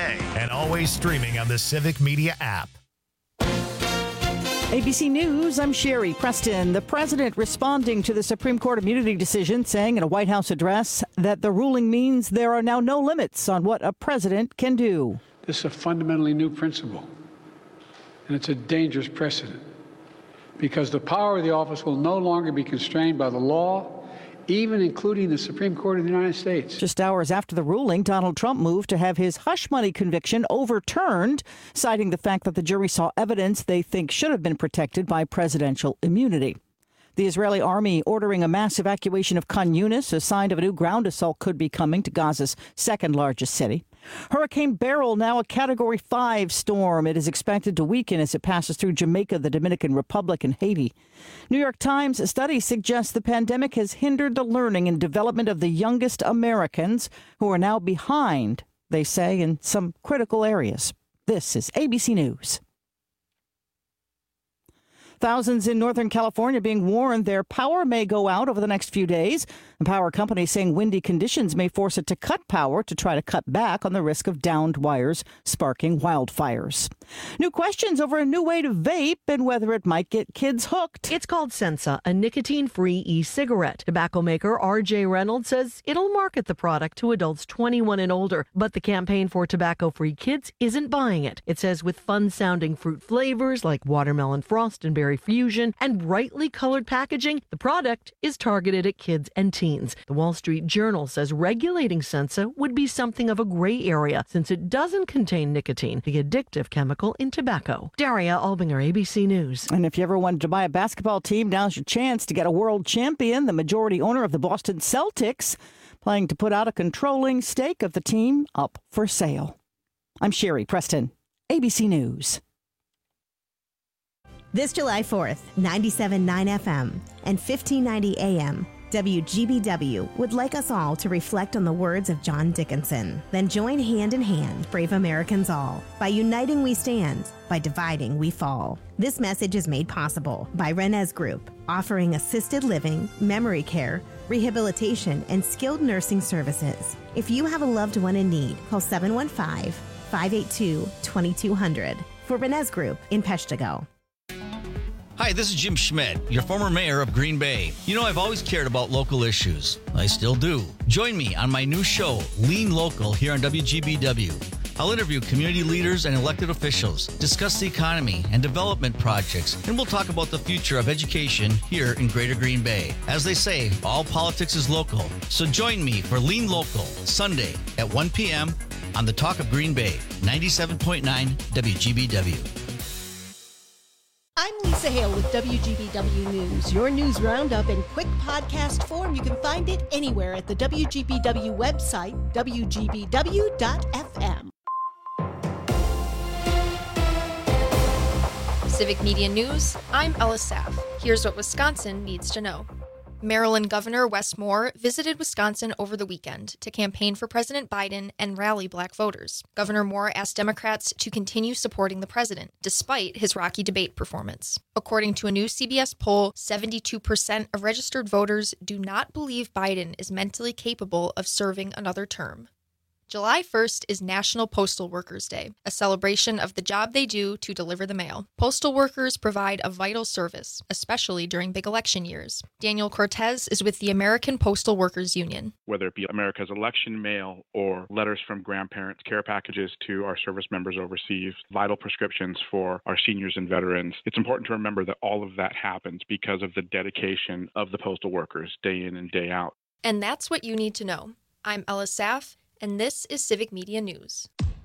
today and always streaming on the Civic Media app. ABC News, I'm Sherry Preston. The president responding to the Supreme Court immunity decision, saying in a White House address that the ruling means there are now no limits on what a president can do. This is a fundamentally new principle, and it's a dangerous precedent because the power of the office will no longer be constrained by the law, even including the Supreme Court of the United States. Just hours after the ruling, Donald Trump moved to have his hush money conviction overturned, citing the fact that the jury saw evidence they think should have been protected by presidential immunity. The Israeli army ordering a mass evacuation of Khan Yunis, a sign of a new ground assault could be coming to Gaza's second largest city. Hurricane Beryl, now a Category 5 storm. It is expected to weaken as it passes through Jamaica, the Dominican Republic, and Haiti. New York Times study suggests the pandemic has hindered the learning and development of the youngest Americans, who are now behind, they say, in some critical areas. This is ABC News. Thousands in Northern California being warned their power may go out over the next few days. The power company saying windy conditions may force it to cut power to try to cut back on the risk of downed wires sparking wildfires. New questions over a new way to vape and whether it might get kids hooked. It's called Sensa, a nicotine-free e-cigarette. Tobacco maker R.J. Reynolds says it'll market the product to adults 21 and older, but the Campaign for Tobacco-Free Kids isn't buying it. It says with fun-sounding fruit flavors like watermelon frost and berry fusion and brightly colored packaging, the product is targeted at kids and teens. The Wall Street Journal says regulating Sensa would be something of a gray area since it doesn't contain nicotine, the addictive chemical in tobacco. Daria Albinger, ABC News. And if you ever wanted to buy a basketball team, now's your chance to get a world champion. The majority owner of the Boston Celtics planning to put out a controlling stake of the team up for sale. I'm Sherry Preston, ABC News. This July 4th, 97.9 FM and 1590 AM, WGBW would like us all to reflect on the words of John Dickinson. Then join hand in hand, brave Americans all. By uniting we stand, by dividing we fall. This message is made possible by Renez Group, offering assisted living, memory care, rehabilitation, and skilled nursing services. If you have a loved one in need, call 715-582-2200 for Renez Group in Peshtigo. Hi, this is Jim Schmidt, your former mayor of Green Bay. You know, I've always cared about local issues. I still do. Join me on my new show, Lean Local, here on WGBW. I'll interview community leaders and elected officials, discuss the economy and development projects, and we'll talk about the future of education here in Greater Green Bay. As they say, all politics is local. So join me for Lean Local, Sunday at 1 p.m. on the Talk of Green Bay, 97.9 WGBW. I'm Lisa Hale with WGBW News, your news roundup in quick podcast form. You can find it anywhere at the WGBW website, WGBW.FM. Civic Media News, I'm Ella Saff. Here's what Wisconsin needs to know. Maryland Governor Wes Moore visited Wisconsin over the weekend to campaign for President Biden and rally black voters. Governor Moore asked Democrats to continue supporting the president, despite his rocky debate performance. According to a new CBS poll, 72% of registered voters do not believe Biden is mentally capable of serving another term. July 1st is National Postal Workers Day, a celebration of the job they do to deliver the mail. Postal workers provide a vital service, especially during big election years. Daniel Cortez is with the American Postal Workers Union. Whether it be America's election mail or letters from grandparents, care packages to our service members overseas, vital prescriptions for our seniors and veterans, it's important to remember that all of that happens because of the dedication of the postal workers day in and day out. And that's what you need to know. I'm Ella Saff, and this is Civic Media News.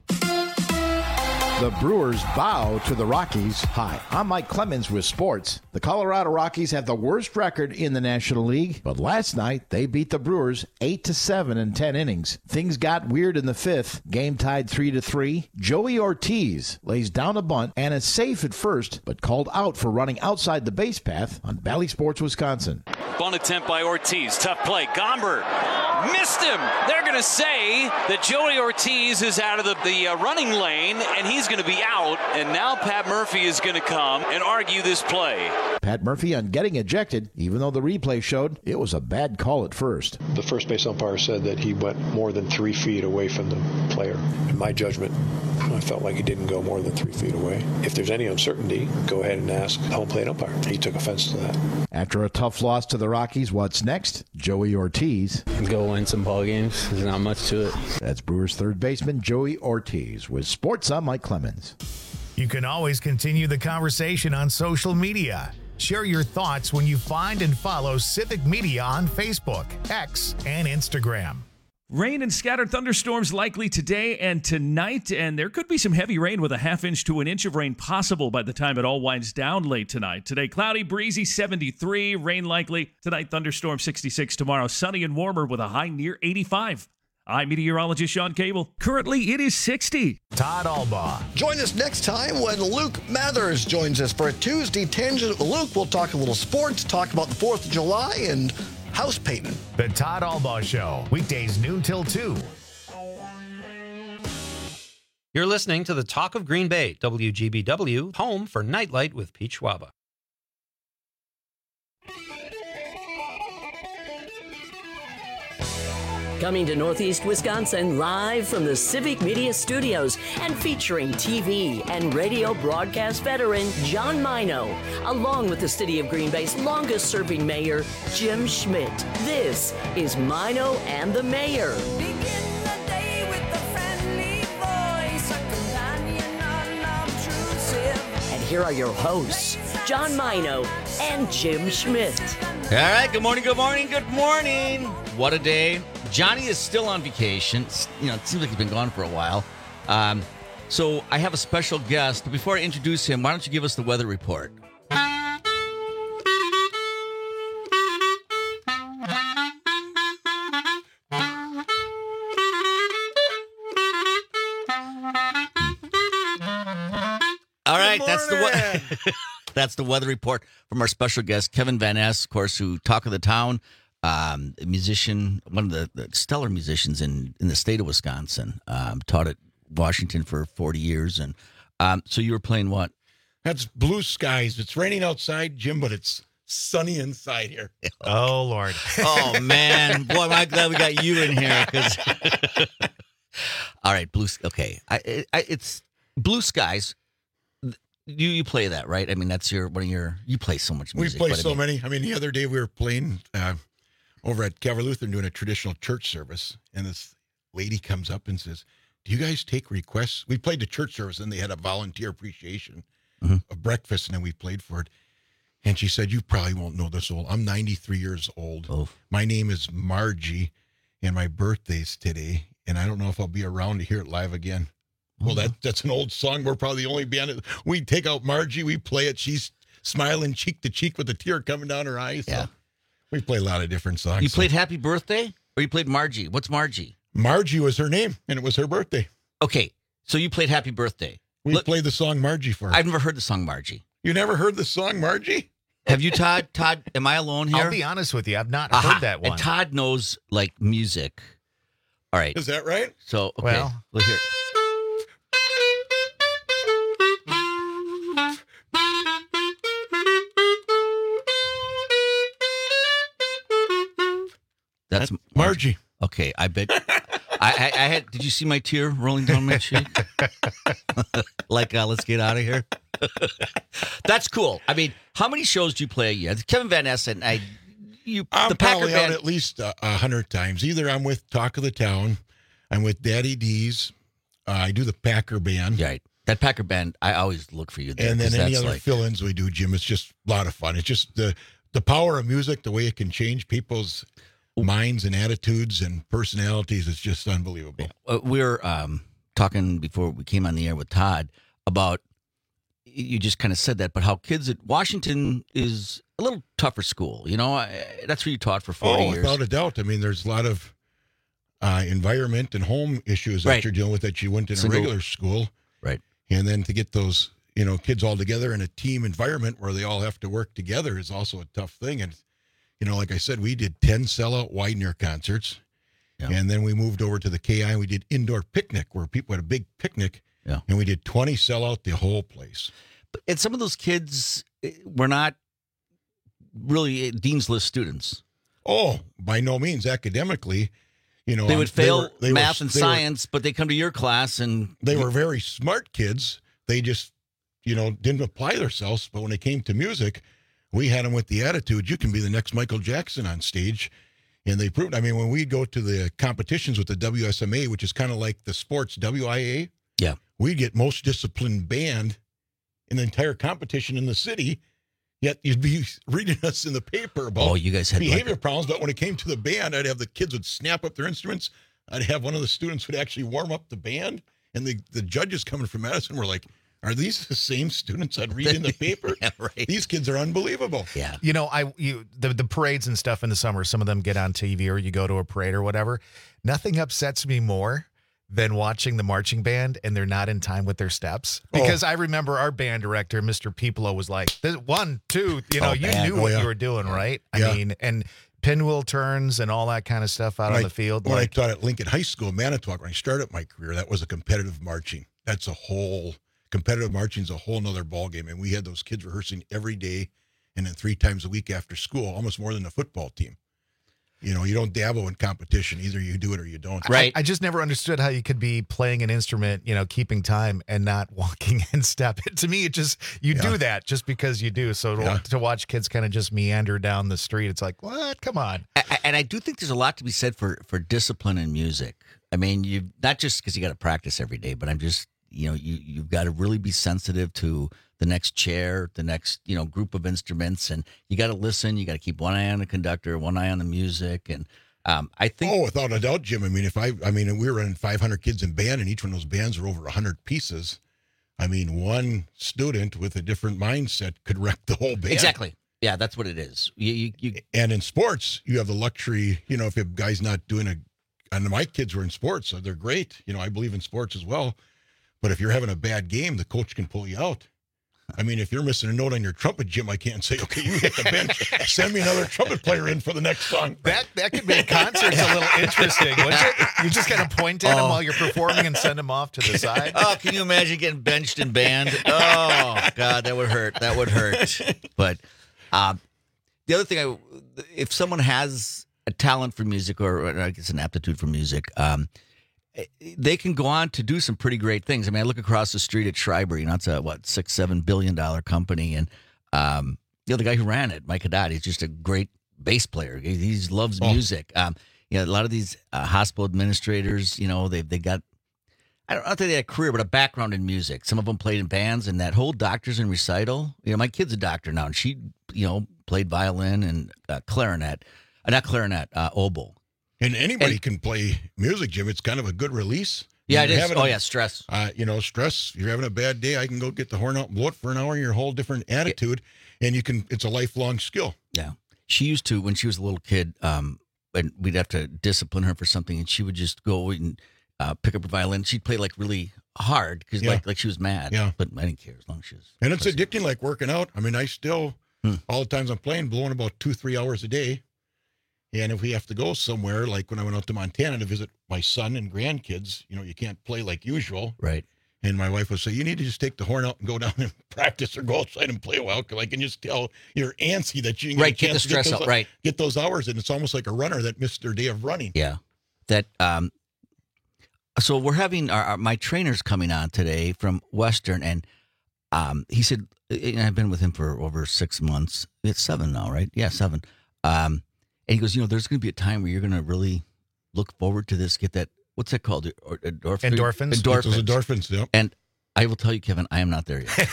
The Brewers bow to the Rockies. Hi, I'm Mike Clemens with sports. The Colorado Rockies have the worst record in the National League, but last night they beat the Brewers 8-7 in 10 innings. Things got weird in the fifth. Game tied 3-3. Joey Ortiz lays down a bunt and is safe at first, but called out for running outside the base path on Bally Sports, Wisconsin. Bunt attempt by Ortiz. Tough play. Gomber Missed him. They're going to say that Joey Ortiz is out of the running lane, and he's going to be out. And now Pat Murphy is going to come and argue this play. Pat Murphy on getting ejected, even though the replay showed it was a bad call at first. The first base umpire said that he went more than 3 feet away from the player. In my judgment, I felt like he didn't go more than 3 feet away. If there's any uncertainty, go ahead and ask the home plate umpire. He took offense to that. After a tough loss to the Rockies, what's next? Joey Ortiz. Go win some ball games. There's not much to it. That's Brewers third baseman Joey Ortiz. With Sports, I'm Mike Clemens. You can always continue the conversation on social media. Share your thoughts when you find and follow Civic Media on Facebook, X, and Instagram. Rain and scattered thunderstorms likely today and tonight, and there could be some heavy rain with a half-inch to an inch of rain possible by the time it all winds down late tonight. Today, cloudy, breezy, 73, rain likely. Tonight, thunderstorm, 66. Tomorrow, sunny and warmer with a high near 85. I'm meteorologist Sean Cable. Currently, it is 60. Todd Albaugh. Join us next time when Luke Mathers joins us for a Tuesday Tangent. Luke will talk a little sports, talk about the 4th of July, and house painting. The Todd Albaugh Show, weekdays noon till 2. You're listening to the Talk of Green Bay, WGBW, home for Nightlight with Pete Schwaba. Coming to Northeast Wisconsin live from the Civic Media Studios and featuring TV and radio broadcast veteran John Mino, along with the City of Green Bay's longest-serving mayor, Jim Schmidt. This is Mino and the Mayor. And here are your hosts, John Mino and Jim Schmidt. All right, good morning, good morning, good morning. What a day. Johnny is still on vacation. It seems like he's been gone for a while. So I have a special guest. But before I introduce him, why don't you give us the weather report? All right, that's the weather report from our special guest, Kevin Van Ness, of course, who Talk of the Town. A musician, one of the stellar musicians in the state of Wisconsin, taught at Washington for 40 years. And so you were playing what? That's Blue Skies. It's raining outside, Jim, but it's sunny inside here. Oh, Lord. Oh, man. Boy, am I glad we got you in here. All right, okay. It's Blue Skies. You play that, right? I mean, that's you play so much music. We play so many. I mean, the other day we were playing over at Calvary Lutheran doing a traditional church service, and this lady comes up and says, "Do you guys take requests?" We played the church service, and they had a volunteer appreciation of breakfast, and then we played for it. And she said, "You probably won't know this old. I'm 93 years old. Oh. My name is Margie, and my birthday's today, and I don't know if I'll be around to hear it live again." Well, that's an old song. We're probably the only band. We take out Margie, we play it. She's smiling cheek to cheek with a tear coming down her eyes. Yeah. So we play a lot of different songs. You played Happy Birthday, or you played Margie? What's Margie? Margie was her name, and it was her birthday. Okay, so you played Happy Birthday. We played the song Margie for her. I've never heard the song Margie. You never heard the song Margie? Have you, Todd? Todd, am I alone here? I'll be honest with you. I've not heard that one. And Todd knows, music. All right. Is that right? So, okay. Well, look here. That's Margie. Okay, I bet. I had. Did you see my tear rolling down my cheek? Let's get out of here. That's cool. I mean, how many shows do you play a year? Kevin Van Ness and I'm the Packer probably Band. out at least 100 times. Either I'm with Talk of the Town, I'm with Daddy D's. I do the Packer Band. Right. That Packer Band, I always look for you there. And then any other fill-ins we do, Jim, it's just a lot of fun. It's just the power of music, the way it can change people's minds and attitudes and personalities. It's just unbelievable. We were talking before we came on the air with Todd about, you just kind of said that, but how kids at Washington is a little tougher school. You know, that's where you taught for 40 years. Without a doubt. I mean, there's a lot of environment and home issues that you're dealing with that you went in a regular school. Right. And then to get those, kids all together in a team environment where they all have to work together is also a tough thing. And, like I said, we did 10 sellout Widener concerts. Yeah. And then we moved over to the KI and we did indoor picnic where people had a big picnic. Yeah. And we did 20 sell out the whole place. And some of those kids were not really Dean's List students. Oh, by no means academically. You know, they would fail math and science, but they come to your class and they were very smart kids. They just, didn't apply themselves. But when it came to music, we had them with the attitude, you can be the next Michael Jackson on stage. And they proved, when we go to the competitions with the WSMA, which is kind of like the sports WIA, we get most disciplined band in the entire competition in the city. Yet you'd be reading us in the paper about you guys had behavior problems. But when it came to the band, I'd have the kids would snap up their instruments. I'd have one of the students would actually warm up the band. And the judges coming from Madison were like, are these the same students I'd read in the paper? Yeah, right. These kids are unbelievable. Yeah. The parades and stuff in the summer, some of them get on TV or you go to a parade or whatever. Nothing upsets me more than watching the marching band and they're not in time with their steps. Because I remember our band director, Mr. Pipolo, was like, 1, 2, you knew what you were doing, right? I mean, and pinwheel turns and all that kind of stuff out on the field. When I taught at Lincoln High School, Manitowoc, when I started my career, that was a competitive marching. Competitive marching is a whole nother ballgame. And we had those kids rehearsing every day and then 3 times a week after school, almost more than the football team. You don't dabble in competition. Either you do it or you don't. Right. I just never understood how you could be playing an instrument, keeping time and not walking in step. To me, you do that just because you do. So to watch kids kind of just meander down the street, it's like, what? Come on. And I do think there's a lot to be said for discipline in music. You not just because you got to practice every day, but I'm just, you've got to really be sensitive to the next chair, the next, group of instruments, and you got to listen. You got to keep one eye on the conductor, one eye on the music, and I think. Oh, without a doubt, Jim. We were running 500 kids in band, and each one of those bands are over 100 pieces. One student with a different mindset could wreck the whole band. Exactly. Yeah, that's what it is. And in sports, you have the luxury. If a guy's not doing and my kids were in sports, so they're great. I believe in sports as well. But if you're having a bad game, the coach can pull you out. If you're missing a note on your trumpet, Jim, I can't say, okay, you hit the bench. Send me another trumpet player in for the next song. That could make concerts a little interesting, wouldn't it? You just kind of point at him while you're performing and send him off to the side. Oh, can you imagine getting benched in band? Oh, God, that would hurt. That would hurt. But the other thing, if someone has a talent for music or I guess an aptitude for music, they can go on to do some pretty great things. I look across the street at Schreiber, it's a, $6-7 billion company. And, the guy who ran it, Mike Haddad, he's just a great bass player. He loves music. A lot of these hospital administrators, they got, I don't think they had a career, but a background in music. Some of them played in bands and that whole Doctors in Recital. My kid's a doctor now and she, played violin and oboe. And anybody can play music, Jim. It's kind of a good release. Yeah, it is. Stress. Stress. You're having a bad day. I can go get the horn out and blow it for an hour. Your whole different attitude, and it's a lifelong skill. Yeah. She used to, when she was a little kid, and we'd have to discipline her for something, and she would just go and pick up her violin. She'd play like hard because like she was mad. Yeah. But I didn't care as long as she was. And it's addicting, like working out. I still all the times I'm playing, blowing about 2-3 hours a day. And if we have to go somewhere, like when I went out to Montana to visit my son and grandkids, you can't play like usual. Right. And my wife would say, you need to just take the horn out and go down and practice or go outside and play a while. Because I can just tell you're antsy that you can get the stress out. Right. Get those hours. And it's almost like a runner that missed their day of running. Yeah. So we're having my trainer's coming on today from Western. And he said, and I've been with him for over 6 months. It's 7 now, right? Yeah, 7. And he goes, there's going to be a time where you're going to really look forward to this, get that, what's that called? Endorphins. Those endorphins, yeah. And I will tell you, Kevin, I am not there yet.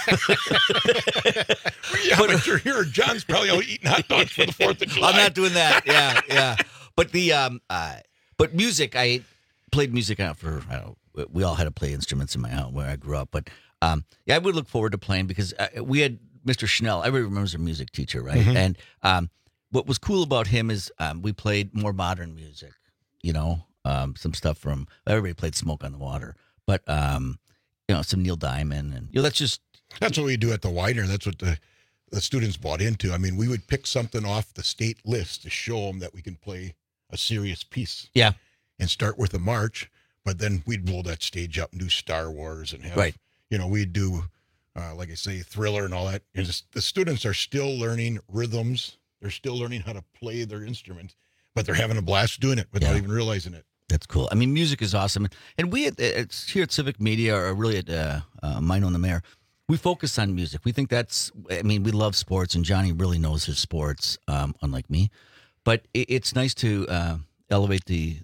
But you're here. John's probably out eating hot dogs for the 4th of July. I'm not doing that. Yeah. But but music, I played music out for, we all had to play instruments in my house where I grew up. But I would look forward to playing because we had Mr. Schnell. Everybody remembers our music teacher, right? Mm-hmm. And what was cool about him is we played more modern music, some stuff from, everybody played Smoke on the Water, but, some Neil Diamond and, that's what we do at the Widener. That's what the students bought into. We would pick something off the state list to show them that we can play a serious piece. Yeah. And start with a march, but then we'd blow that stage up and do Star Wars and have, Right. We'd do, like I say, Thriller and all that. And the students are still learning rhythms. They're still learning how to play their instrument, but they're having a blast doing it without even realizing it. That's cool. I mean, music is awesome. And we here at Civic Media, or really at Mino and the Mayor, we focus on music. We think we love sports, and Johnny really knows his sports, unlike me. But it's nice to elevate the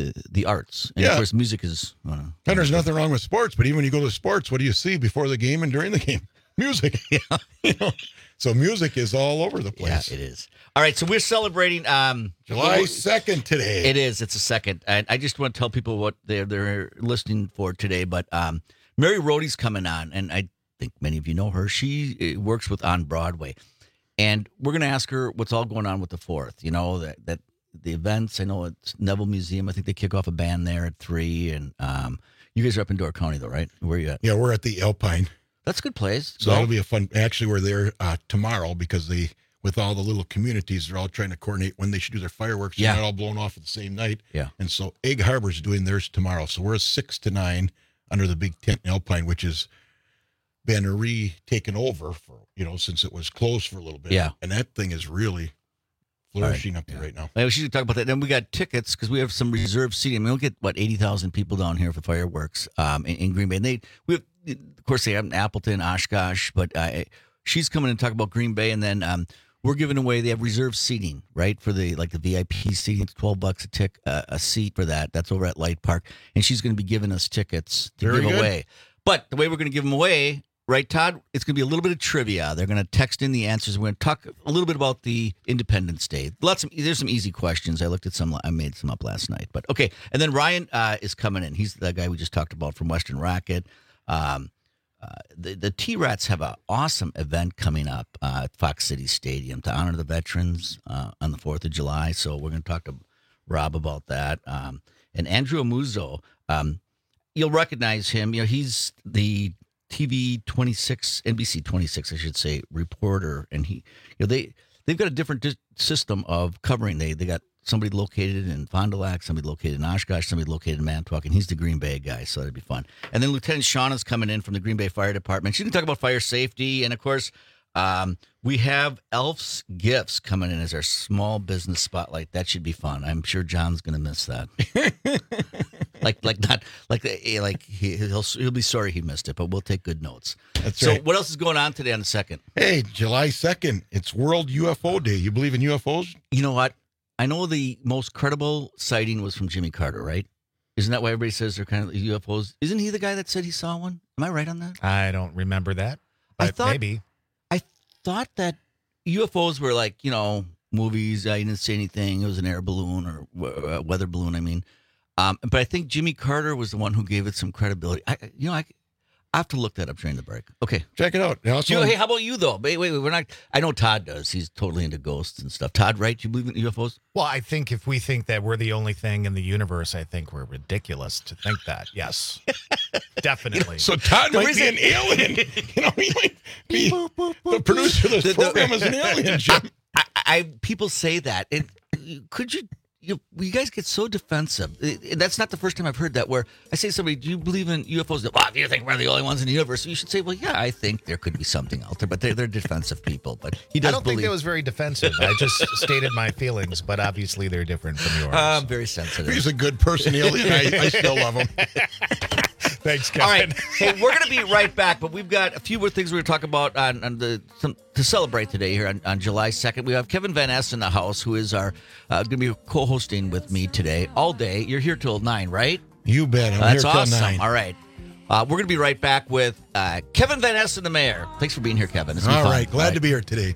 arts. And of course, music is... And there's nothing wrong with sports, but even when you go to sports, what do you see before the game and during the game? Music. Yeah. So music is all over the place. Yeah, it is. All right, so we're celebrating July 2nd today. It is. It's the 2nd. And I just want to tell people what they're listening for today. But Mary Rohde's coming on, and I think many of you know her. She works with On Broadway. And we're going to ask her what's all going on with the 4th. That the events. I know it's Neville Museum. I think they kick off a band there at 3. And you guys are up in Door County, though, right? Where are you at? Yeah, we're at the Alpine. That's a good place. So that'll be a fun. Actually, we're there tomorrow because with all the little communities, they're all trying to coordinate when they should do their fireworks. Yeah. They're not all blown off at the same night. Yeah. And so Egg Harbor's doing theirs tomorrow. So we're 6 to 9 under the big tent in Alpine, which has been taken over for, since it was closed for a little bit. Yeah. And that thing is really flourishing up there right now. We should talk about that. Then we got tickets because we have some reserved seating. We'll get 80,000 people down here for fireworks in Green Bay. And of course, they have in Appleton, Oshkosh, but she's coming to talk about Green Bay, and then we're giving away. They have reserved seating, right, for the VIP seating. It's $12 a seat for that. That's over at Light Park, and she's going to be giving us tickets to give away. But the way we're going to give them away, right, Todd? It's going to be a little bit of trivia. They're going to text in the answers. We're going to talk a little bit about the Independence Day. There's some easy questions. I made some up last night, but okay. And then Ryan is coming in. He's the guy we just talked about from Western Rocket. The T-Rats have an awesome event coming up at Fox City Stadium to honor the veterans on the 4th of July. So we're going to talk to Rob about that. And Andrew Amuzzo, you'll recognize him. He's the TV 26, NBC 26, I should say, reporter. And they've got a different system of covering. They got somebody located in Fond du Lac, somebody located in Oshkosh, somebody located in Manitowoc, and he's the Green Bay guy, so that'd be fun. And then Lieutenant Shauna's coming in from the Green Bay Fire Department. She's going to talk about fire safety, and of course, we have Elf's Gifts coming in as our small business spotlight. That should be fun. I'm sure John's going to miss that. He'll be sorry he missed it, but we'll take good notes. That's right. So what else is going on today on the 2nd? Hey, July 2nd, it's World UFO Day. You believe in UFOs? You know what? I know the most credible sighting was from Jimmy Carter, right? Isn't that why everybody says they're kind of UFOs? Isn't he the guy that said he saw one? Am I right on that? I don't remember that, but maybe. I thought that UFOs were like, movies. I didn't see anything. It was an air balloon or a weather balloon, I mean. But I think Jimmy Carter was the one who gave it some credibility. I have to look that up during the break. Okay. Check it out. Hey, how about you, though? Wait, we're not. I know Todd does. He's totally into ghosts and stuff. Todd, right? Do you believe in UFOs? Well, I think if we think that we're the only thing in the universe, I think we're ridiculous to think that. Yes. Definitely. So Todd might be an alien. He might be the producer of this program is an alien, Jim. People say that. Could you... You guys get so defensive. That's not the first time I've heard that, where I say to somebody, do you believe in UFOs? Well, do you think we're the only ones in the universe? You should say, well, yeah, I think there could be something out there, but they're defensive people. But he does I don't think that was very defensive. I just stated my feelings, but obviously they're different from yours. I'm very sensitive. He's a good person, alien. I still love him. Thanks, Kevin. All right. Hey, we're going to be right back, but we've got a few more things we're going to talk about to celebrate today here on July 2nd. We have Kevin Van Ness in the house, who is going to be co-hosting with me today all day. You're here till 9, right? You bet. I'm That's here till awesome. 9. All right. We're going to be right back with Kevin Van Ness and the Mayor. Thanks for being here, Kevin. It's been all fun. right. Glad to be here today.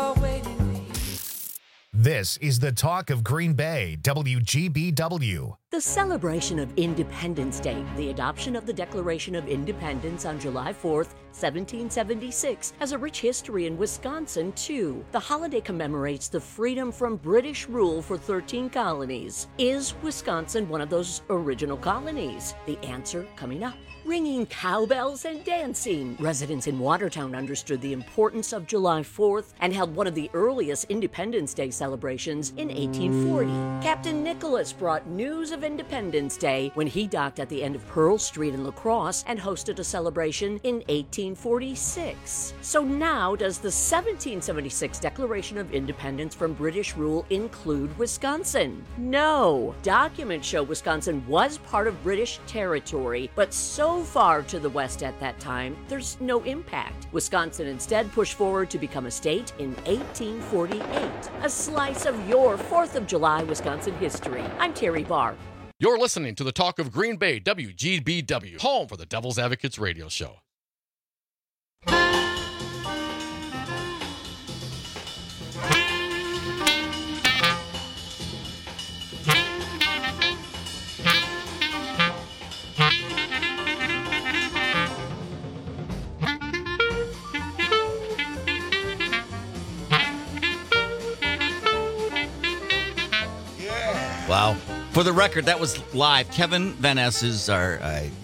This is the talk of Green Bay, WGBW. The celebration of Independence Day, the adoption of the Declaration of Independence on July 4th, 1776, has a rich history in Wisconsin, too. The holiday commemorates the freedom from British rule for 13 colonies. Is Wisconsin one of those original colonies? The answer coming up. Ringing cowbells and dancing. Residents in Watertown understood the importance of July 4th and held one of the earliest Independence Day celebrations in 1840. Captain Nicholas brought news of Independence Day when he docked at the end of Pearl Street in La Crosse and hosted a celebration in 1846. So now, does the 1776 Declaration of Independence from British rule include Wisconsin? No. Documents show Wisconsin was part of British territory, but so far to the west at that time, there's no impact. Wisconsin instead pushed forward to become a state in 1848. A slice of your 4th of July Wisconsin history. I'm Terry Barr. You're listening to the Talk of Green Bay, WGBW, home for the Devil's Advocates radio show. Wow. For the record, that was live. Kevin Van Ness is our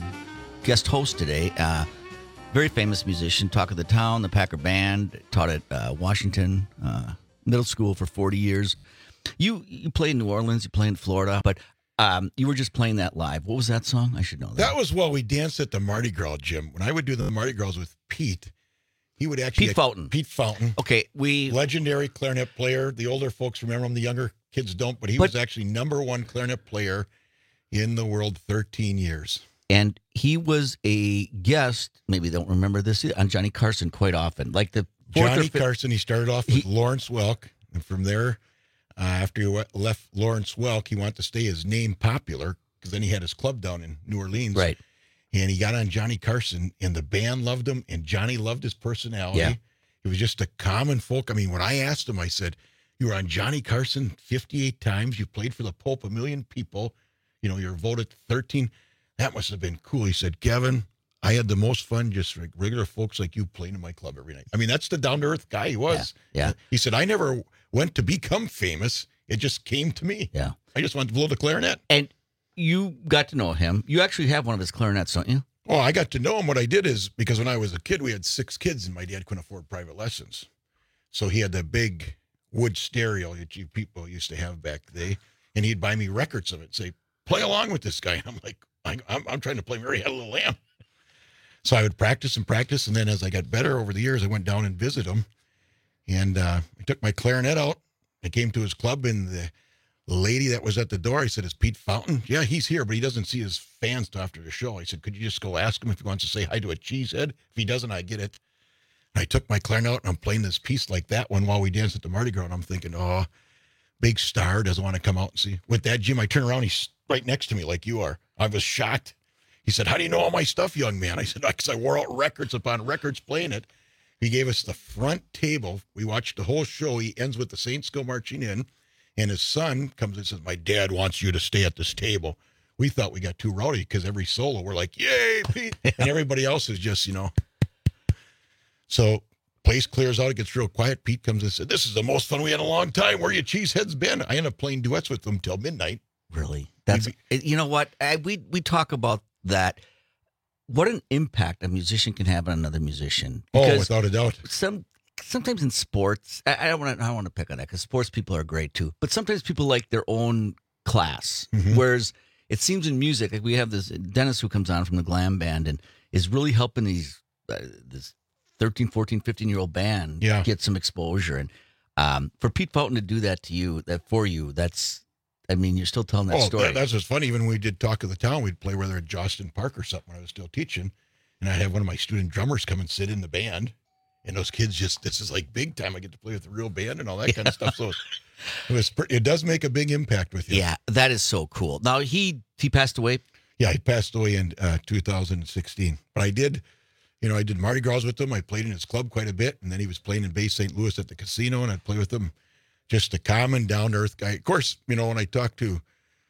guest host today. Very famous musician, talk of the town, the Packer Band, taught at Washington Middle School for 40 years. You play in New Orleans, you play in Florida, but you were just playing that live. What was that song? I should know that. That was while we danced at the Mardi Gras, Jim. When I would do the Mardi Gras with Pete, he would actually... Pete Fountain. Pete Fountain. Okay, legendary clarinet player. The older folks remember him, the younger kids don't, but he was actually #1 clarinet player in the world 13 years. And he was a guest, maybe they don't remember this, on Johnny Carson quite often. Like the Johnny Carson, he started off with Lawrence Welk, and from there, after he left Lawrence Welk, he wanted to stay his name popular, because then he had his club down in New Orleans. Right. And he got on Johnny Carson, and the band loved him, and Johnny loved his personality. Yeah. He was just a common folk. I mean, when I asked him, I said, you were on Johnny Carson 58 times. You played for the Pope, 1 million people. You know, you're voted 13. That must have been cool. He said, Kevin, I had the most fun just regular folks like you playing in my club every night. I mean, that's the down-to-earth guy he was. Yeah. He said, I never went to become famous. It just came to me. Yeah. I just wanted to blow the clarinet. And you got to know him. You actually have one of his clarinets, don't you? Oh, I got to know him. What I did is, because when I was a kid, we had 6 kids, and my dad couldn't afford private lessons. So he had the big wood stereo that you people used to have back then, and he'd buy me records of it and say, play along with this guy. And I'm like, I'm trying to play Mary Had a Little Lamb. So I would practice, and then as I got better over the years, I went down and visited him, and I took my clarinet out. I came to his club, and the lady that was at the door, I said, is Pete Fountain? Yeah, he's here, but he doesn't see his fans till after the show. I said, could you just go ask him if he wants to say hi to a cheesehead? If he doesn't, I get it. I took my clarinet out, and I'm playing this piece like that one while we danced at the Mardi Gras, and I'm thinking, oh, big star doesn't want to come out and see. With that, Jim, I turn around, he's right next to me like you are. I was shocked. He said, how do you know all my stuff, young man? I said, because I wore out records upon records playing it. He gave us the front table. We watched the whole show. He ends with the Saints go marching in, and his son comes and says, my dad wants you to stay at this table. We thought we got too rowdy because every solo, we're like, yay, Pete. And everybody else is just, So place clears out. It gets real quiet. Pete comes and said, this is the most fun we had in a long time. Where you cheeseheads been? I end up playing duets with them till midnight. Really? That's, you know what? We talk about that. What an impact a musician can have on another musician. Oh, without a doubt. Sometimes in sports, I don't want to pick on that because sports people are great too. But sometimes people like their own class. Mm-hmm. Whereas it seems in music, like we have this Dennis who comes on from the Glam Band and is really helping this 13, 14, 15-year-old band get some exposure. And for Pete Fountain to do that to you, you're still telling that story. That's what's funny. Even when we did Talk of the Town, we'd play whether at Jostin Park or something when I was still teaching. And I'd have one of my student drummers come and sit in the band. And those kids this is like big time. I get to play with the real band and all that kind of stuff. So it does make a big impact with you. Yeah, that is so cool. Now, he passed away? Yeah, he passed away in 2016. But I did Mardi Gras with him. I played in his club quite a bit. And then he was playing in Bay St. Louis at the casino, and I'd play with him. Just a common, down-to-earth guy. Of course, when I talk to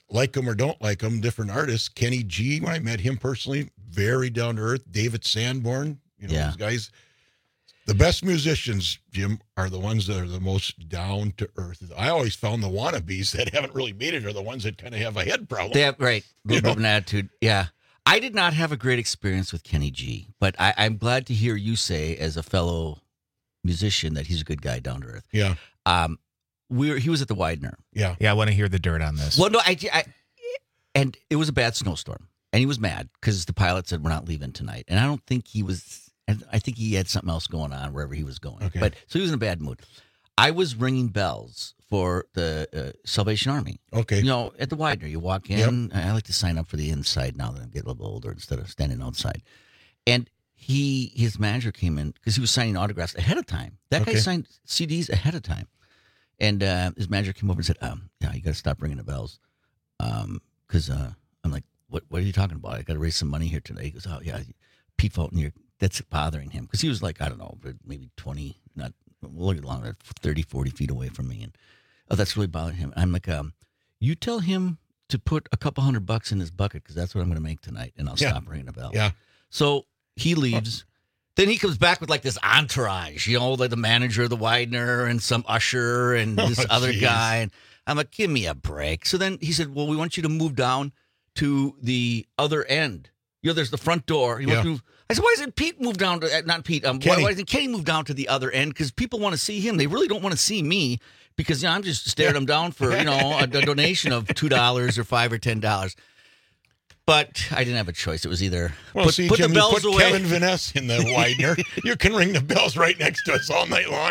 like him or don't like him, different artists. Kenny G, when I met him personally, very down to earth. David Sanborn, these guys. The best musicians, Jim, are the ones that are the most down to earth. I always found the wannabes that haven't really made it are the ones that kind of have a head problem. They have, right, a little bit of an attitude. Yeah. I did not have a great experience with Kenny G, but I'm glad to hear you say, as a fellow musician, that he's a good guy, down to earth. Yeah. He was at the Widener. Yeah. Yeah, I want to hear the dirt on this. Well, no, and it was a bad snowstorm, and he was mad because the pilot said, we're not leaving tonight. And I don't think he was... And I think he had something else going on wherever he was going. Okay. But so he was in a bad mood. I was ringing bells for the Salvation Army. Okay. At the Widener, you walk in. Yep. I like to sign up for the inside now that I'm getting a little older instead of standing outside. And his manager came in because he was signing autographs ahead of time. That guy signed CDs ahead of time. And his manager came over and said, yeah, you got to stop ringing the bells. Because I'm like, what are you talking about? I got to raise some money here today. He goes, oh, yeah, Pete Fulton, that's bothering him. Because he was like, I don't know, maybe 20, not a little longer, 30, 40 feet away from me. And that's really bothering him. I'm like, you tell him to put a couple $100 in his bucket because that's what I'm going to make tonight. And I'll stop ringing the bell. Yeah. So he leaves. Then he comes back with like this entourage, like the manager of the Widener and some usher and this other guy. And I'm like, give me a break. So then he said, well, we want you to move down to the other end. There's the front door. I said, why isn't Pete moved down to, not Pete, why isn't Kenny moved down to the other end? Because people want to see him. They really don't want to see me because I'm just staring them down for, a donation of $2 or $5 or $10. But I didn't have a choice. It was either put Jim, the bells you put away. Kevin Vaness in the Widener. You can ring the bells right next to us all night long.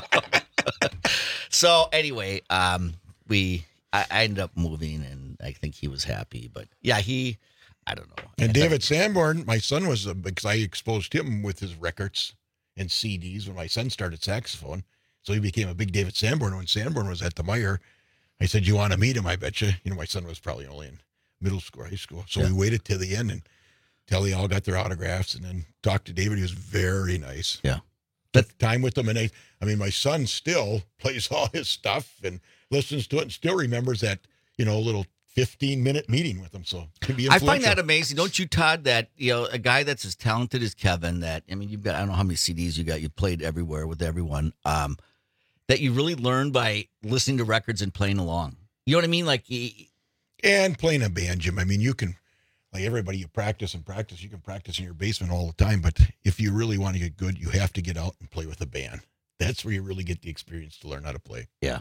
So anyway, I ended up moving, and I think he was happy. But yeah, I don't know. And David Sanborn, my son was, because I exposed him with his records and CDs when my son started saxophone. So he became a big David Sanborn. When Sanborn was at the Meyer, I said, you want to meet him? I bet you. My son was probably only in middle school, high school. So we waited till the end until they all got their autographs and then talked to David. He was very nice. Yeah. Took time with them. And my son still plays all his stuff and listens to it and still remembers that, little 15-minute meeting with him. So it can be influential. I find that amazing. Don't you, Todd, that, a guy that's as talented as Kevin, that, you've got, I don't know how many CDs you got, you played everywhere with everyone, that you really learn by listening to records and playing along. You know what I mean? Like, and playing a band, Jim. You can, like everybody, you practice and practice. You can practice in your basement all the time. But if you really want to get good, you have to get out and play with a band. That's where you really get the experience to learn how to play. Yeah.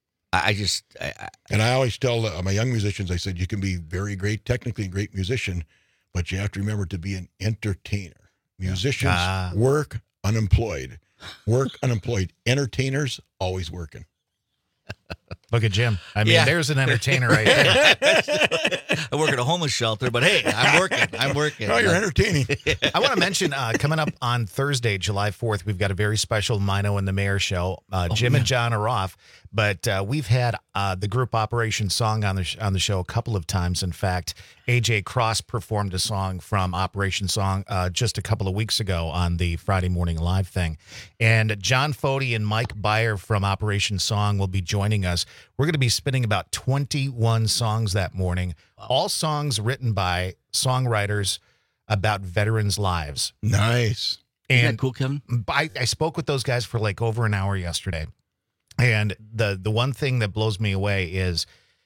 And I always tell my young musicians, I said, you can be very great, technically a great musician, but you have to remember to be an entertainer. Musicians work unemployed. Entertainers always working. Look at Jim. There's an entertainer right there. I work at a homeless shelter, but hey, I'm working. Oh, you're entertaining. I want to mention coming up on Thursday, July 4th, we've got a very special Mino and the Mayor show. Jim and John are off, but we've had the group Operation Song on the show a couple of times. In fact, AJ Cross performed a song from Operation Song just a couple of weeks ago on the Friday Morning Live thing. And John Fody and Mike Byer from Operation Song will be joining us. We're going to be spinning about 21 songs that morning, all songs written by songwriters about veterans' lives. Nice. Isn't that cool, Kevin? I spoke with those guys for like over an hour yesterday. And the one thing that blows me away is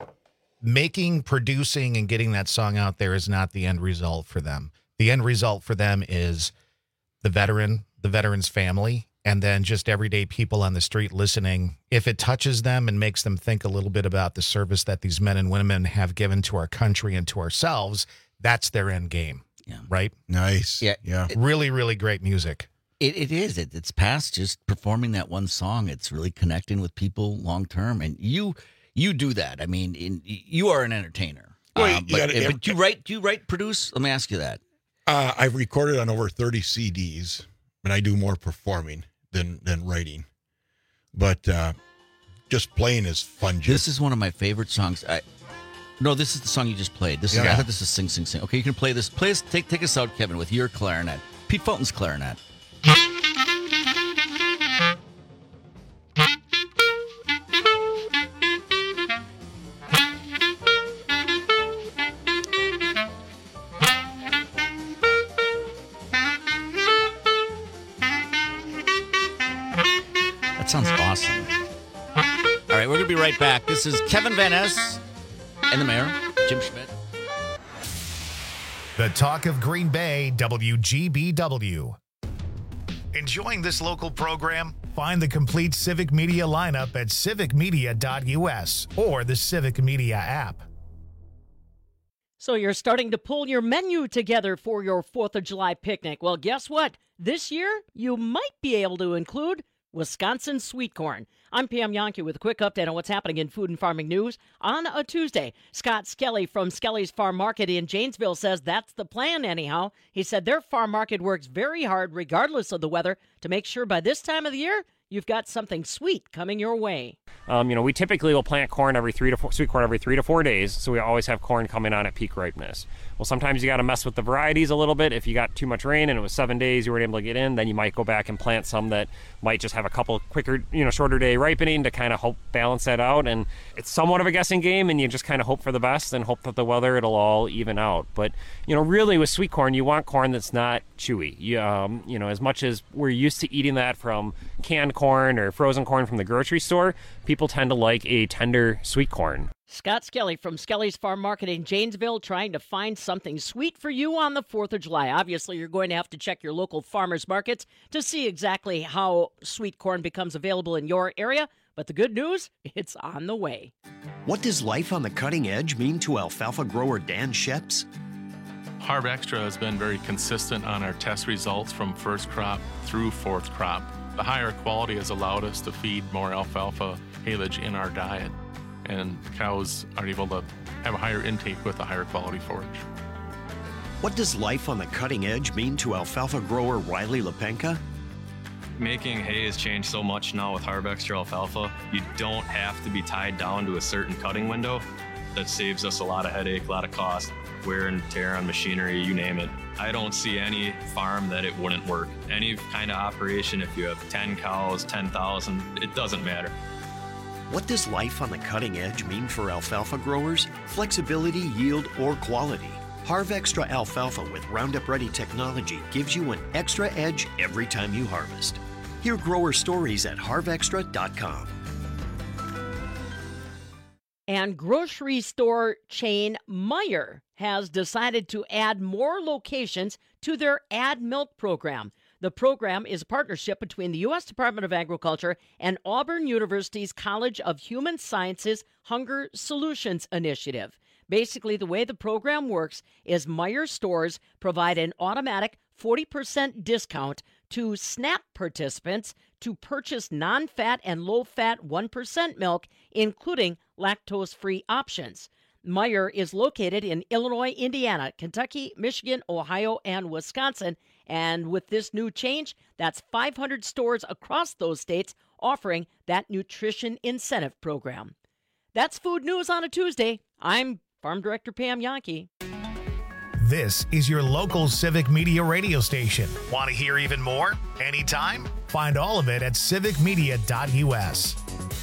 producing, and getting that song out there is not the end result for them. The end result for them is the veteran's family, and then just everyday people on the street listening. If it touches them and makes them think a little bit about the service that these men and women have given to our country and to ourselves, that's their end game. Yeah. Right? Nice. Yeah. Really, really great music. It is. It's past just performing that one song. It's really connecting with people long term. And you do that. You are an entertainer. Well, but do you write, produce? Let me ask you that. I've recorded on over 30 CDs, and I do more performing than writing. But just playing is fun. Jim. This is one of my favorite songs. No, this is the song you just played. I thought this is Sing, Sing, Sing. Okay, you can play this. Take us out, Kevin, with your clarinet. Pete Fulton's clarinet. sounds awesome. All right, we're going to be right back. This is Kevin Van Ness and the mayor, Jim Schmidt. The Talk of Green Bay, WGBW. Enjoying this local program? Find the complete Civic Media lineup at civicmedia.us or the Civic Media app. So you're starting to pull your menu together for your 4th of July picnic. Well, guess what? This year, you might be able to include Wisconsin sweet corn. I'm Pam Yankee with a quick update on what's happening in food and farming news on a Tuesday. Scott Skelly from Skelly's Farm Market in Janesville says that's the plan anyhow. He said their farm market works very hard regardless of the weather to make sure by this time of the year you've got something sweet coming your way. We typically will plant corn sweet corn every 3 to 4 days, so we always have corn coming on at peak ripeness. Well, sometimes you got to mess with the varieties a little bit. If you got too much rain and it was 7 days you weren't able to get in, then you might go back and plant some that might just have a couple quicker, shorter day ripening to kind of help balance that out. And it's somewhat of a guessing game, and you just kind of hope for the best and hope that the weather, it'll all even out. But, really with sweet corn, you want corn that's not chewy. As much as we're used to eating that from canned corn or frozen corn from the grocery store, people tend to like a tender sweet corn. Scott Skelly from Skelly's Farm Market in Janesville trying to find something sweet for you on the 4th of July. Obviously, you're going to have to check your local farmers markets to see exactly how sweet corn becomes available in your area. But the good news, it's on the way. What does life on the cutting edge mean to alfalfa grower Dan Sheps? Harv Extra has been very consistent on our test results from first crop through fourth crop. The higher quality has allowed us to feed more alfalfa haylage in our diet, and cows are able to have a higher intake with a higher quality forage. What does life on the cutting edge mean to alfalfa grower Riley Lepenka? Making hay has changed so much now with Harv Extra alfalfa. You don't have to be tied down to a certain cutting window. That saves us a lot of headache, a lot of cost, wear and tear on machinery, you name it. I don't see any farm that it wouldn't work. Any kind of operation, if you have 10 cows, 10,000, it doesn't matter. What does life on the cutting edge mean for alfalfa growers? Flexibility, yield, or quality? Harv Extra alfalfa with Roundup Ready technology gives you an extra edge every time you harvest. Hear grower stories at harvextra.com. And grocery store chain Meijer has decided to add more locations to their Add Milk program. The program is a partnership between the U.S. Department of Agriculture and Auburn University's College of Human Sciences Hunger Solutions Initiative. Basically, the way the program works is Meijer stores provide an automatic 40% discount to SNAP participants to purchase non-fat and low-fat 1% milk, including lactose-free options. Meijer is located in Illinois, Indiana, Kentucky, Michigan, Ohio, and Wisconsin. And with this new change, that's 500 stores across those states offering that nutrition incentive program. That's food news on a Tuesday. I'm Farm Director Pam Yankee. This is your local Civic Media radio station. Want to hear even more? Anytime? Find all of it at civicmedia.us.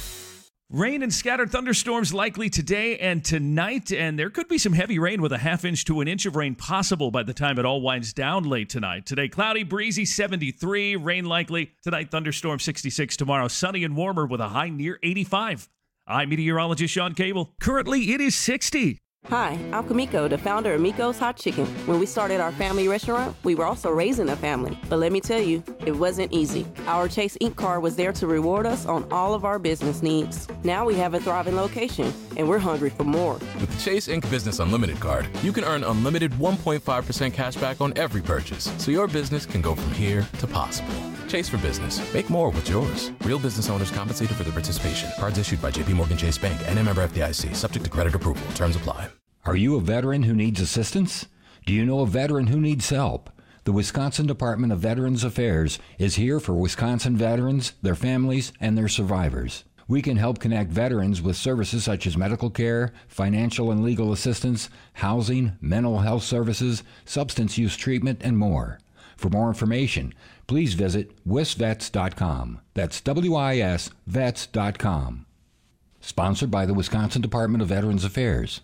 Rain and scattered thunderstorms likely today and tonight, and there could be some heavy rain with a half inch to an inch of rain possible by the time it all winds down late tonight. Today, cloudy, breezy, 73, rain likely. Tonight, thunderstorm, 66. Tomorrow, sunny and warmer with a high near 85. I'm meteorologist Sean Cable. Currently, it is 60. Hi, I'm Kamiko, the founder of Miko's Hot Chicken. When we started our family restaurant, we were also raising a family. But let me tell you, it wasn't easy. Our Chase Inc. card was there to reward us on all of our business needs. Now we have a thriving location, and we're hungry for more. With the Chase Inc. Business Unlimited card, you can earn unlimited 1.5% cash back on every purchase, so your business can go from here to possible. Chase for business. Make more with yours. Real business owners compensated for their participation. Cards issued by JPMorgan Chase Bank and a member FDIC, subject to credit approval. Terms apply. Are you a veteran who needs assistance? Do you know a veteran who needs help? The Wisconsin Department of Veterans Affairs is here for Wisconsin veterans, their families, and their survivors. We can help connect veterans with services such as medical care, financial and legal assistance, housing, mental health services, substance use treatment, and more. For more information, please visit wisvets.com. That's WIS vets.com. Sponsored by the Wisconsin Department of Veterans Affairs.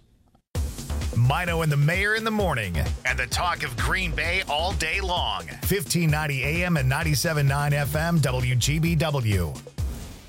Mino and the Mayor in the morning, and the talk of Green Bay all day long. 1590 AM and 97.9 FM, WGBW.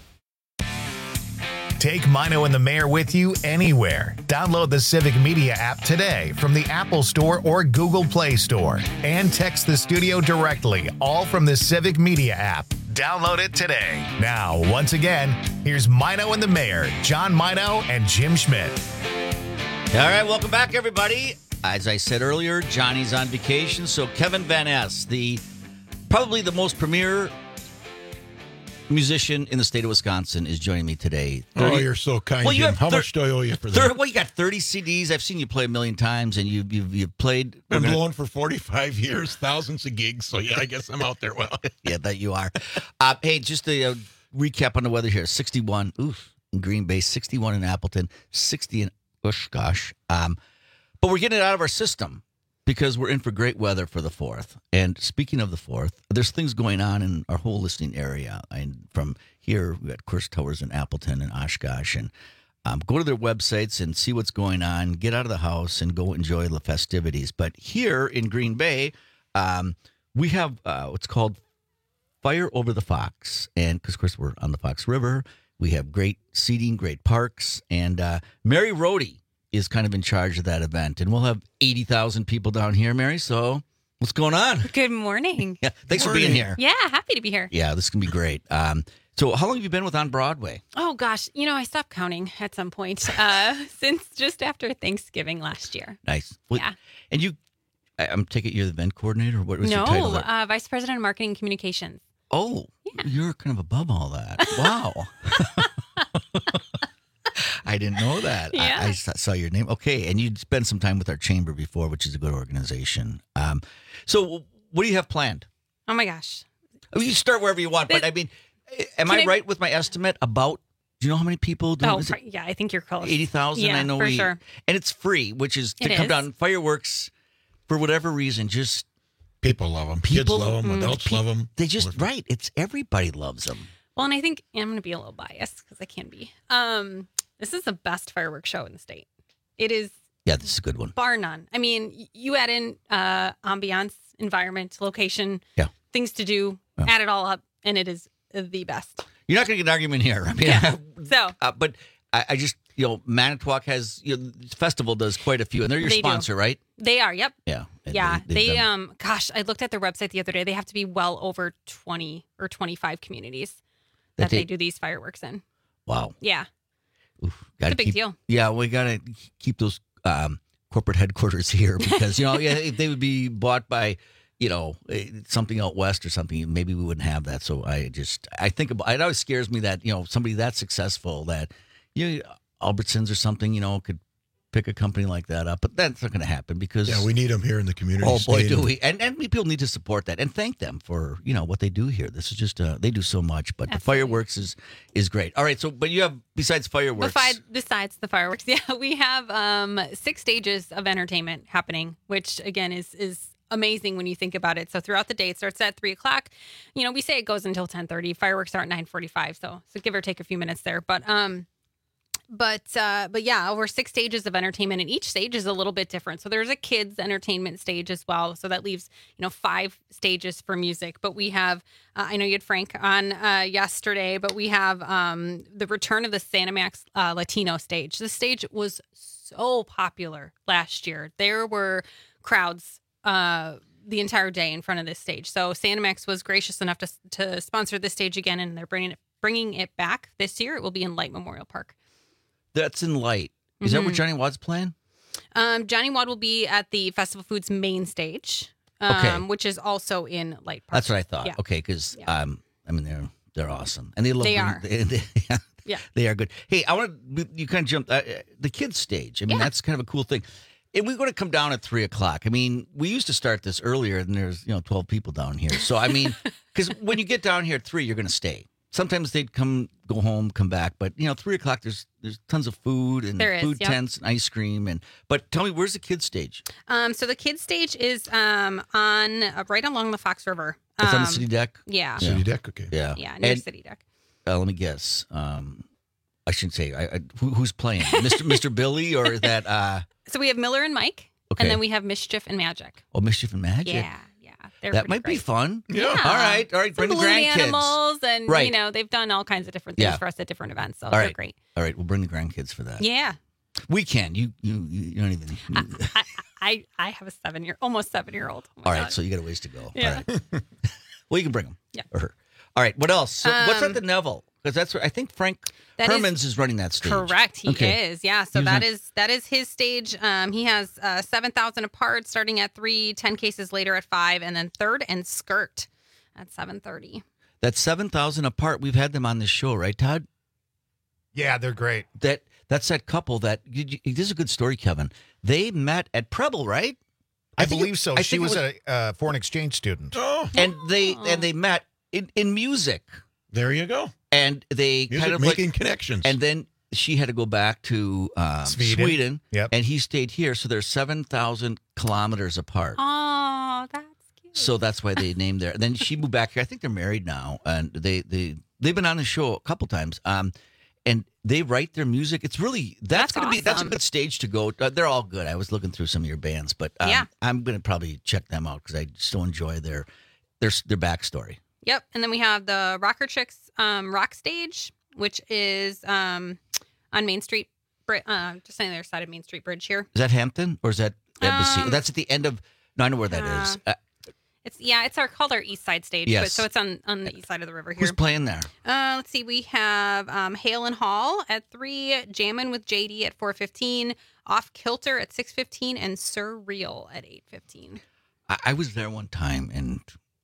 Take Mino and the Mayor with you anywhere. Download the Civic Media app today from the Apple Store or Google Play Store. And text the studio directly, all from the Civic Media app. Download it today. Now, once again, here's Mino and the Mayor, John Mino and Jim Schmidt. All right, welcome back, everybody. As I said earlier, Johnny's on vacation, so Kevin Van Ness, probably the most premier musician in the state of Wisconsin, is joining me today. You're so kind, Jim. How much do I owe you for that? You got 30 CDs. I've seen you play a million times, and you've played. Been blowing for 45 years, thousands of gigs, so yeah, I guess I'm out there well. Yeah, that you are. Hey, just a recap on the weather here. 61 in Green Bay, 61 in Appleton, 60 in Oshkosh. But we're getting it out of our system, because we're in for great weather for the 4th. And speaking of the 4th, there's things going on in our whole listening area. And from here, we got Chris Towers in Appleton and Oshkosh. And go to their websites and see what's going on. Get out of the house and go enjoy the festivities. But here in Green Bay, we have what's called Fire Over the Fox. And because, of course, we're on the Fox River. We have great seating, great parks. And Mary Rohde is kind of in charge of that event. And we'll have 80,000 people down here, Mary. So what's going on? Good morning. Yeah, thanks for being here. Yeah, happy to be here. Yeah, this can be great. So how long have you been with On Broadway? Oh, gosh. I stopped counting at some point since just after Thanksgiving last year. Nice. Well, yeah. And I'm taking it you're the event coordinator? Or what was your title? No, Vice President of Marketing and Communications. Oh, yeah. You're kind of above all that. Wow. I didn't know that. Yeah. I saw your name. Okay, and you'd spent some time with our chamber before, which is a good organization. So what do you have planned? Oh, my gosh. I mean, you start wherever you want, but I mean, am I right with my estimate about, do you know how many people do it? Yeah, I think you're close. 80,000, yeah, I know. For sure. And it's free, which is to come down. Fireworks, for whatever reason, just... People love them. Kids love them. Adults love them. They just, it's everybody loves them. Well, and I think I'm going to be a little biased because I can be. This is the best fireworks show in the state. It is. Yeah, this is a good one. Bar none. I mean, you add in ambiance, environment, location, things to do, add it all up, and it is the best. You're not going to get an argument here. I mean, but I just, Manitowoc has, festival does quite a few, and they're your sponsor, right? They are, yep. Yeah. Yeah. Gosh, I looked at their website the other day. They have to be well over 20 or 25 communities that they do these fireworks in. Wow. Yeah. Oof, it's a big deal. Yeah, we got to keep those corporate headquarters here because, if they would be bought by, something out west or something, maybe we wouldn't have that. So I think about it. Always scares me that, somebody that successful that, Albertsons or something, could pick a company like that up. But that's not going to happen because... Yeah, we need them here in the community. Oh, boy, do we. And people need to support that and thank them for, what they do here. This is just, they do so much. But the fireworks is great. All right, so, but you have, besides fireworks... Besides the fireworks, we have 6 stages of entertainment happening, which, again, is amazing when you think about it. So throughout the day, it starts at 3 o'clock. We say it goes until 10:30. Fireworks start at 9:45, so give or take a few minutes there. But yeah, over 6 stages of entertainment, and each stage is a little bit different. So there's a kids entertainment stage as well. So that leaves, 5 stages for music. But we have, I know you had Frank on yesterday, but we have the return of the Sanimax Latino stage. This stage was so popular last year. There were crowds the entire day in front of this stage. So Sanimax was gracious enough to sponsor this stage again, and they're bringing it back this year. It will be in Light Memorial Park. That's in Light. Is that where Johnny Wad's playing? Johnny Wad will be at the Festival Foods main stage, which is also in Light Park. That's what I thought. Yeah. Okay, because they're awesome, and they love. They are. Yeah, they are good. Hey, I want to. You kind of jumped the kids stage. I mean, that's kind of a cool thing. And we're going to come down at 3 o'clock. I mean, we used to start this earlier, and there's 12 people down here. So I mean, because when you get down here at 3, you're going to stay. Sometimes they'd go home, come back, but 3 o'clock there's tons of food and food tents and ice cream but tell me, where's the kids stage? So the kids stage is on right along the Fox River. It's on the city deck. Yeah. City deck. Okay. Yeah. Yeah. Near city deck. Let me guess. I shouldn't say. Who's playing? Mr. Billy or is that? So we have Miller and Mike, and then we have Mischief and Magic. Oh, Mischief and Magic. Yeah. That might be fun. Yeah. All right. Some Bring the balloon grandkids. animals, and Right. they've done all kinds of different things Yeah. for us at different events. So All they're right. great. All right. We'll bring the grandkids for that. Yeah. We can. You don't even. I have a almost 7-year-old. Oh my All right. God. So you got a ways to go. Yeah. All right. Well, you can bring them. Yeah. Or her. All right. What else? So what's at the Neville? Because that's where I think Frank That is Hermans is running that stage. Correct, he is. Yeah, so He's that is his stage. He has 7,000 apart, starting at 3, 10 cases later at 5, and then third and skirt at 7:30. That's 7,000 apart. We've had them on this show, right, Todd? Yeah, they're great. That's that couple that this is a good story, Kevin. They met at Preble, right? I believe so. I She think was it a foreign exchange student. Oh, and they met in music. There you go. And they Music kind of making connections. And then she had to go back to Sweden. Yep. And he stayed here, so they're 7,000 kilometers apart. Oh, that's cute. So that's why they named there. Then she moved back here. I think they're married now, and they've been on the show a couple times. And they write their music. It's really that's a good stage to go. They're all good. I was looking through some of your bands, but I'm going to probably check them out because I still enjoy their backstory. Yep, and then we have the Rocker Chicks rock stage, which is on Main Street, just on the other side of Main Street Bridge here. Is that Hampton or is that Embassy? That's at the end of. No, I know where that is. It's called our East Side stage. Yes. But, so it's on the east side of the river here. Who's playing there? Let's see. We have Hale and Hall at 3, Jammin' with JD at 4:15, Off Kilter at 6:15, and Surreal at 8:15. I was there one time, and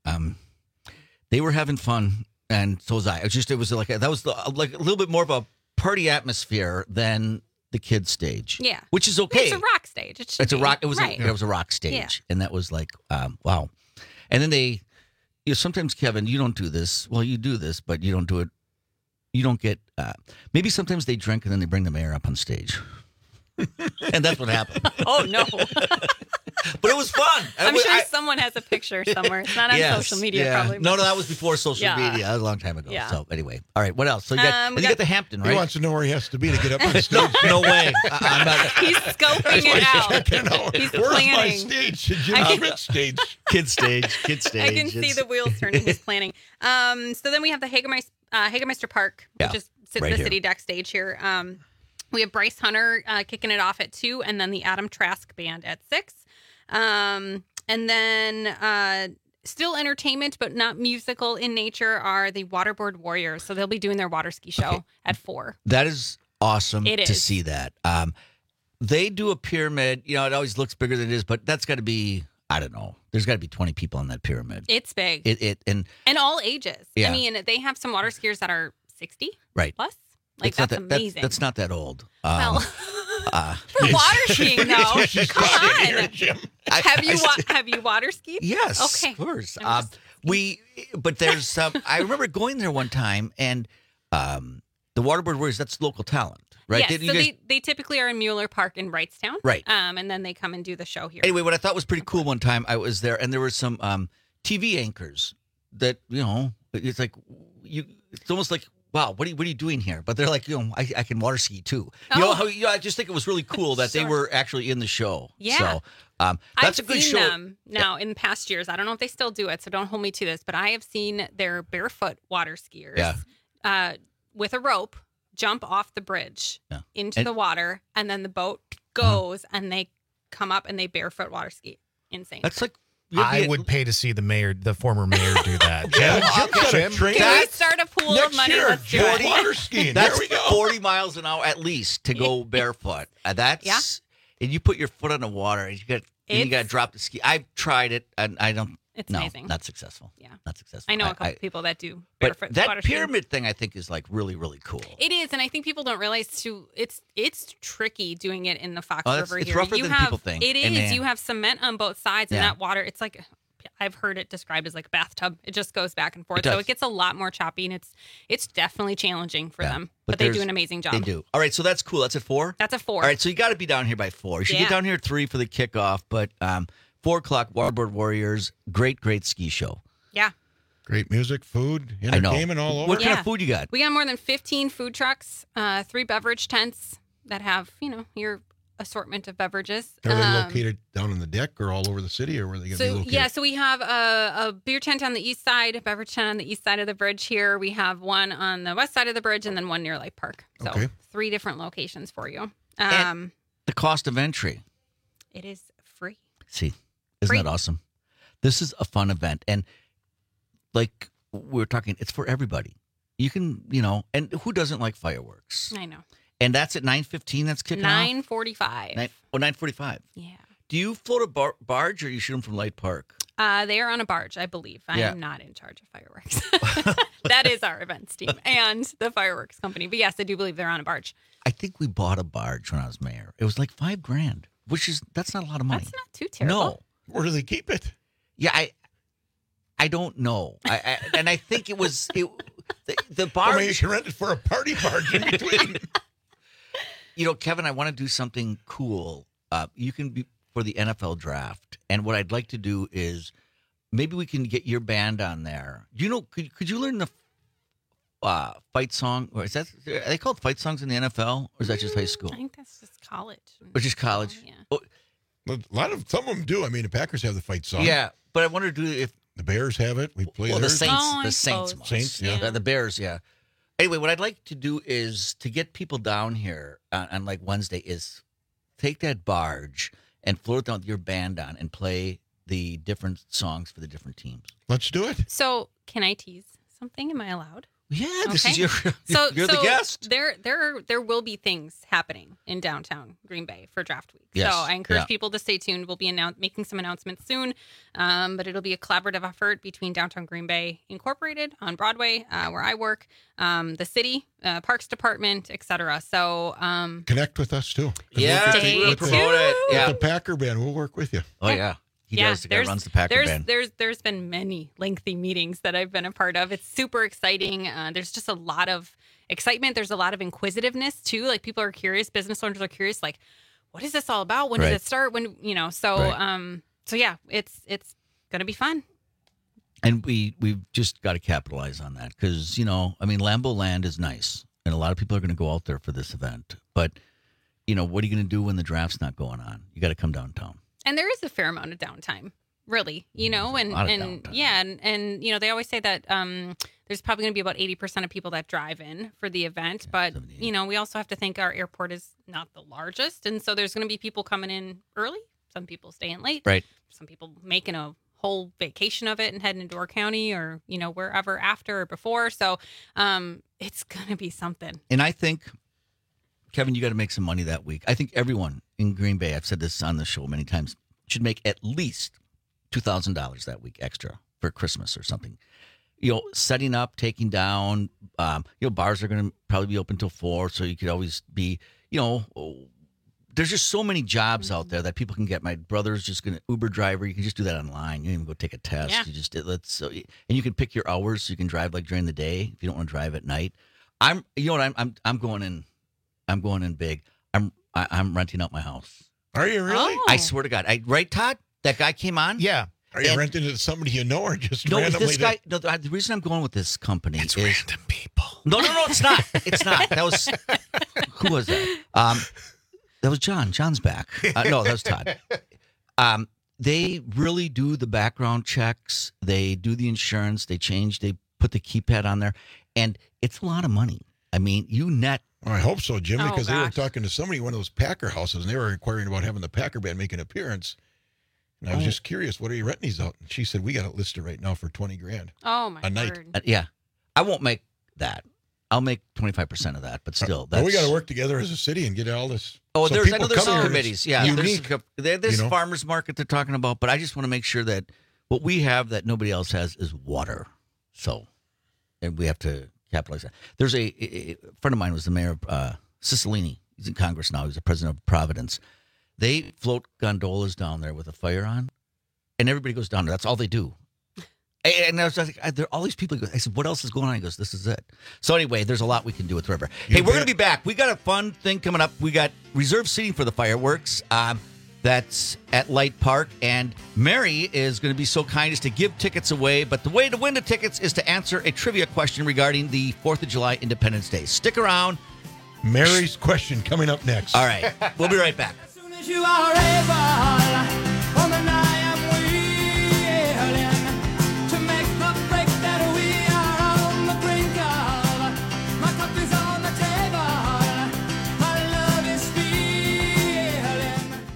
they were having fun, and so was I. It was like a little bit more of a party atmosphere than the kids stage. Yeah, which is okay. It's a rock stage. It's a rock. It was right. it was a rock stage, Yeah. and that was like wow. And then sometimes Kevin, you don't do this. Well, you do this, but you don't do it. You don't get. Maybe sometimes they drink and then they bring the mayor up on stage, and that's what happened. Oh no. But it was fun. I'm sure someone has a picture somewhere. It's not on social media, probably. No, that was before social media. That was a long time ago. Yeah. So anyway, all right. What else? So you got the Hampton, right? He wants to know where he has to be to get up on stage. No way. I'm not. He's scoping it out. He's Where's planning. my stage? The Jim Schmidt stage. Kid stage. I can see the wheels turning. He's planning. So then we have the Hagemeister Park, which is right the here. city deck stage here. We have Bryce Hunter kicking it off at 2, and then the Adam Trask Band at 6. And then still entertainment, but not musical in nature, are the Waterboard Warriors. So they'll be doing their water ski show at 4. That is awesome It to is. see that. They do a pyramid. It always looks bigger than it is, but that's got to be. I don't know. There's got to be 20 people on that pyramid. It's big. And all ages. Yeah. I mean, they have some water skiers that are 60 right. plus. Like, It's that's amazing. That's not that old. Well, for water skiing, though. Come on. Have you water skied? Yes, Okay. of course. But there's some. I remember going there one time, and the Waterboard Warriors. That's local talent, right? Yes, Did you so guys- they typically are in Mueller Park in Wrightstown. Right. And then they come and do the show here. Anyway, what I thought was pretty cool one time, I was there, and there were some TV anchors that it's like it's almost like. Wow, what are you doing here? But they're like, I can water ski too. I just think it was really cool that they were actually in the show. Yeah. So that's I've a good seen show. them now in past years. I don't know if they still do it, so don't hold me to this, but I have seen their barefoot water skiers with a rope jump off the bridge into the water, and then the boat goes and they come up and they barefoot water ski. Insane. That's like I would pay to see the former mayor do that. Jim, Can we start a pool of money? Let's do it. Water skiing. That's there we go. 40 miles an hour at least to go barefoot. That's and you put your foot on the water and you got to drop the ski. I've tried it and I don't. It's no, amazing. not successful. Yeah, not successful. I know a couple people that do But barefoot that water skiing. pyramid thing, I think, is like really, really cool. It is, and I think people don't realize too. It's tricky doing it in the Fox Oh, River it's here. rougher you than have, people think. It And is. then- You have cement on both sides, and Yeah. that water. It's like I've heard it described as like a bathtub. It just goes back and forth, It does. so it gets a lot more choppy, and it's definitely challenging for them. But But they do there's- an amazing job. They do. All right, so that's cool. That's at 4? That's a 4. All right, so you got to be down here by 4. You should Yeah. get down here at 3 for the kickoff, but 4 o'clock, Waterboard Warriors, great ski show. Yeah. Great music, food, I know. entertainment all over. What kind of food you got? We got more than 15 food trucks, 3 beverage tents that have your assortment of beverages. Are they located down on the deck or all over the city, or where are they going to be located? Yeah, so we have a beer tent on the east side, a beverage tent on the east side of the bridge here. We have one on the west side of the bridge, and then one near Light Park. So 3 different locations for you. And the cost of entry. It is free. See, isn't that awesome? This is a fun event. And like we were talking, it's for everybody. You can, and who doesn't like fireworks? I know. And that's at 9:15. That's kicking 9:45. 9:45. Yeah. Do you float a barge or you shoot them from Light Park? They are on a barge, I believe. I am not in charge of fireworks. That is our events team and the fireworks company. But yes, I do believe they're on a barge. I think we bought a barge when I was mayor. It was like $5,000, that's not a lot of money. That's not too terrible. No. Where do they keep it? Yeah, I don't know. And I think it was the barge. I mean, you can rent it for a party barge in between. Kevin, I want to do something cool. You can be for the NFL draft. And what I'd like to do is maybe we can get your band on there. Could you learn the fight song? Or are they called fight songs in the NFL? Or is that just high school? I think that's just college. Or just college? Yeah. Oh, some of them do. I mean, the Packers have the fight song. Yeah, but I wonder if the Bears have it. We play the theirs. Saints. Saints, yeah. The Bears, yeah. Anyway, what I'd like to do is to get people down here on like Wednesday is take that barge and float it down with your band on and play the different songs for the different teams. Let's do it. So, can I tease something? Am I allowed? Yeah, this Okay. is you're the guest. There will be things happening in downtown Green Bay for draft week. Yes. So I encourage Yeah. people to stay tuned. We'll be making some announcements soon, but it'll be a collaborative effort between Downtown Green Bay Incorporated on Broadway, where I work, the city, Parks Department, etc. So Connect with us too. Yeah, Stay promote it. Yeah. With the Packer band, we'll work with you. Oh yeah. He does. The guy runs the Packer band. There's been many lengthy meetings that I've been a part of. It's super exciting. There's just a lot of excitement. There's a lot of inquisitiveness too. Like people are curious. Business owners are curious. Like, what is this all about? When does it start? When So yeah, it's gonna be fun. And we've just got to capitalize on that because Lambeau Land is nice, and a lot of people are going to go out there for this event. But what are you going to do when the draft's not going on? You got to come downtown. And there is a fair amount of downtime, really, and they always say that there's probably going to be about 80% of people that drive in for the event. But, we also have to think our airport is not the largest. And so there's going to be people coming in early. Some people staying late. Right. Some people making a whole vacation of it and heading into Door County or, wherever after or before. So it's going to be something. And I think, Kevin, you got to make some money that week. I think everyone in Green Bay, I've said this on the show many times, should make at least $2,000 that week extra for Christmas or something. Setting up, taking down, bars are going to probably be open till 4, so you could always be, there's just so many jobs out there that people can get. My brother's just going to Uber driver. You can just do that online. You don't even go take a test. Yeah. And you can pick your hours so you can drive like during the day if you don't want to drive at night. I'm going in. I'm going in big. I'm renting out my house. Are you really? Oh. I swear to God. Right, Todd? That guy came on? Yeah. Are you renting it to somebody you know or just No, randomly? this guy. No, the reason I'm going with this company is random people. No, it's not. It's not. That was who was that? That was John. John's back. No, that was Todd. They really do the background checks. They do the insurance. They put the keypad on there, and it's a lot of money. I mean, you net. I hope so, Jim, Oh, because they were gosh. talking to somebody in one of those Packer houses, and they were inquiring about having the Packer band make an appearance. And I was just curious, what are you renting these out? And she said, we got it listed right now for $20,000 Oh, my a night. word. Yeah, I won't make that. I'll make 25% of that, but still, Well, we got to work together as a city and get all this. Oh, so I people know there's come some here, committees. it's Yeah, unique. there's you know? farmers market they're talking about, but I just want to make sure that what we have that nobody else has is water. So, and we have to capitalize that. There's a friend of mine was the mayor of Cicilline. He's in Congress now. He's the president of Providence. They float gondolas down there with a fire on, and everybody goes down there. That's all they do. And I was like, there are all these people. I said, what else is going on? He goes, this is it. So anyway, there's a lot we can do with River. Hey, we're going to be back. We got a fun thing coming up. We got reserved seating for the fireworks. That's at Light Park. And Mary is going to be so kind as to give tickets away. But the way to win the tickets is to answer a trivia question regarding the 4th of July Independence Day. Stick around. Mary's question coming up next. All right. We'll be right back. You are able on the night I'm willing to make the break that we are on the brink of. My cup is on the table, my love is feeling.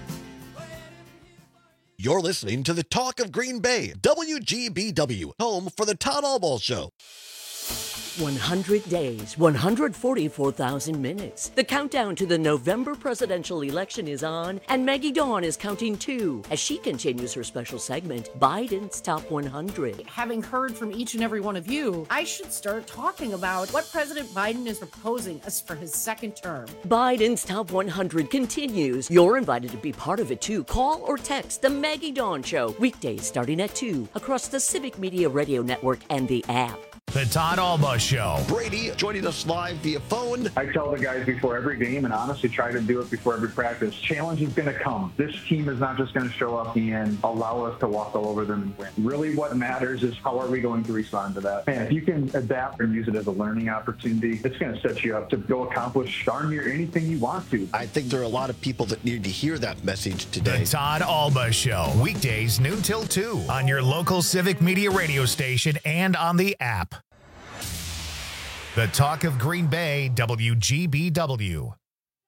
You're listening to the Talk of Green Bay, WGBW, home for the Todd Albaugh Show. 100 days, 144,000 minutes. The countdown to the November presidential election is on, and Maggie Dawn is counting too as she continues her special segment, Biden's Top 100. Having heard from each and every one of you, I should start talking about what President Biden is proposing us for his second term. Biden's Top 100 continues. You're invited to be part of it too. Call or text The Maggie Dawn Show, weekdays starting at 2 across the Civic Media Radio Network and the app. The Todd Albaugh Show. Brady joining us live via phone. I tell the guys before every game, and honestly try to do it before every practice, challenge is going to come. This team is not just going to show up and allow us to walk all over them and win. Really what matters is how are we going to respond to that. And if you can adapt and use it as a learning opportunity, it's going to set you up to go accomplish darn near anything you want to. I think there are a lot of people that need to hear that message today. The Todd Albaugh Show. Weekdays noon till 2 on your local Civic Media radio station and on the app. The Talk of Green Bay, WGBW. All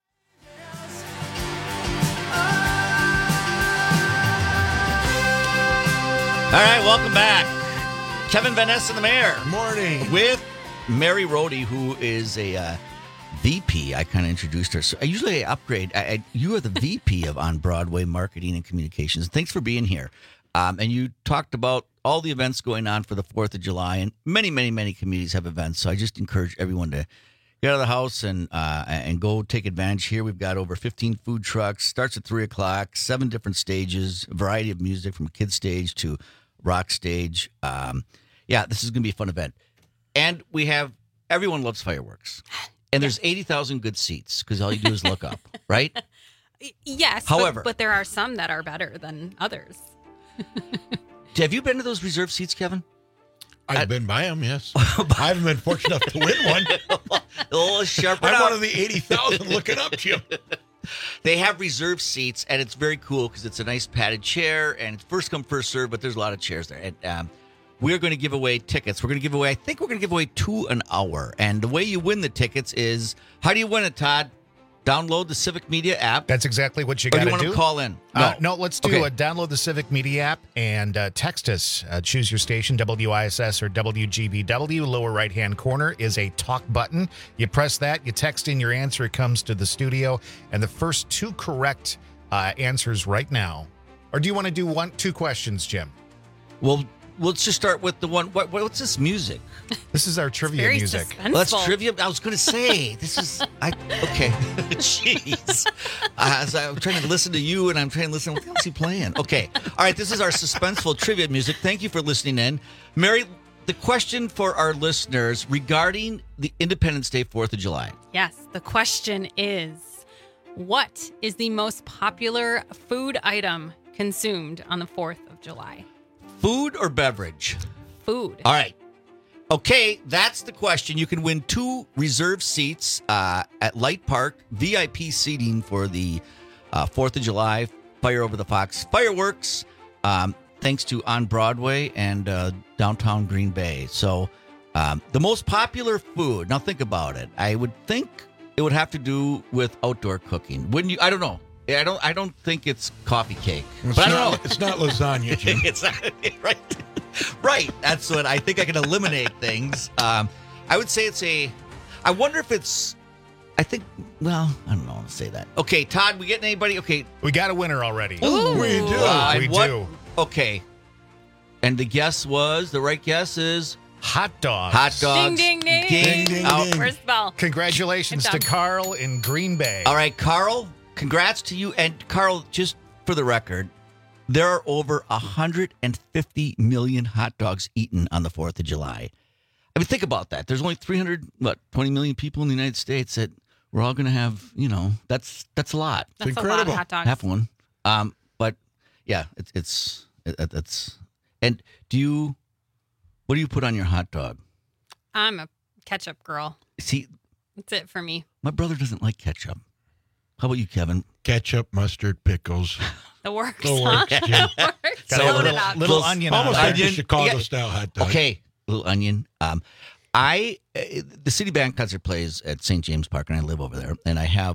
right, welcome back. Kevin Van Ness and the Mayor. Morning. With Mary Rohde, who is a VP. I kind of introduced her. So I usually upgrade. You are the VP of On Broadway Marketing and Communications. Thanks for being here. And you talked about all the events going on for the 4th of July, and many, many, many communities have events. So I just encourage everyone to get out of the house and go take advantage here. We've got over 15 food trucks. Starts at 3 o'clock, 7 different stages, a variety of music from a kid stage to rock stage. This is going to be a fun event. And we have, everyone loves fireworks. And there's 80,000 good seats because all you do is look up, right? Yes. However, but there are some that are better than others. Have you been to those reserved seats, Kevin? I've been by them, yes. I haven't been fortunate enough to win one. A little sharper. I'm one of the 80,000 looking up, Jim. They have reserved seats, and it's very cool because it's a nice padded chair, and it's first come, first serve, but there's a lot of chairs there. And we're going to give away tickets. I think we're going to give away 2 an hour. And the way you win the tickets is, how do you win it, Todd? Download the Civic Media app. That's exactly what you got to do. Or do you want to call in? No, let's do download the Civic Media app and text us. Choose your station, WISS or WGBW. Lower right-hand corner is a talk button. You press that, you text in your answer, it comes to the studio. And the first 2 correct answers right now. Or do you want to do 2 questions, Jim? Well, let's just start with the one. What's this music? This is our trivia music. Well, that's trivia. I was going to say this is. Okay. Jeez. I'm trying to listen to you, and I'm trying to listen. What else is he playing? Okay. All right. This is our suspenseful trivia music. Thank you for listening in, Mary. The question for our listeners regarding the Independence Day, 4th of July. Yes. The question is, what is the most popular food item consumed on the 4th of July? Food or beverage? Food. All right. Okay, that's the question. You can win 2 reserved seats at Light Park, VIP seating for the 4th of July Fire Over the Fox fireworks, thanks to On Broadway and downtown Green Bay. So the most popular food, now think about it. I would think it would have to do with outdoor cooking. Wouldn't you? I don't know. I don't think it's coffee cake. But I don't know. It's not lasagna, Jim. It's not, right. Right. That's what I think. I can eliminate things. I would say I wonder if it's, I think, well, I don't know how to say that. Okay, Todd, we getting anybody? Okay. We got a winner already. Ooh. We do. We do. Okay. And the right guess is? Hot dogs. Hot dogs. Ding, ding, ding. Ding, ding, ding. First bell. Congratulations to Carl in Green Bay. All right, Carl, congrats to you. And Carl, just for the record, there are over 150 million hot dogs eaten on the 4th of July. I mean, think about that. There's only 20 million people in the United States that we're all going to have, that's a lot. That's incredible. A lot of hot dogs. Half one. But yeah, it's and what do you put on your hot dog? I'm a ketchup girl. See, That's it for me. My brother doesn't like ketchup. How about you, Kevin? Ketchup, mustard, pickles. The works, The huh? works, Jim. The works. Got a Load little, it up. little onion on Almost it. like the Onion. Chicago-style hot dog. Okay, little onion. The City Band concert plays at St. James Park, and I live over there. And I have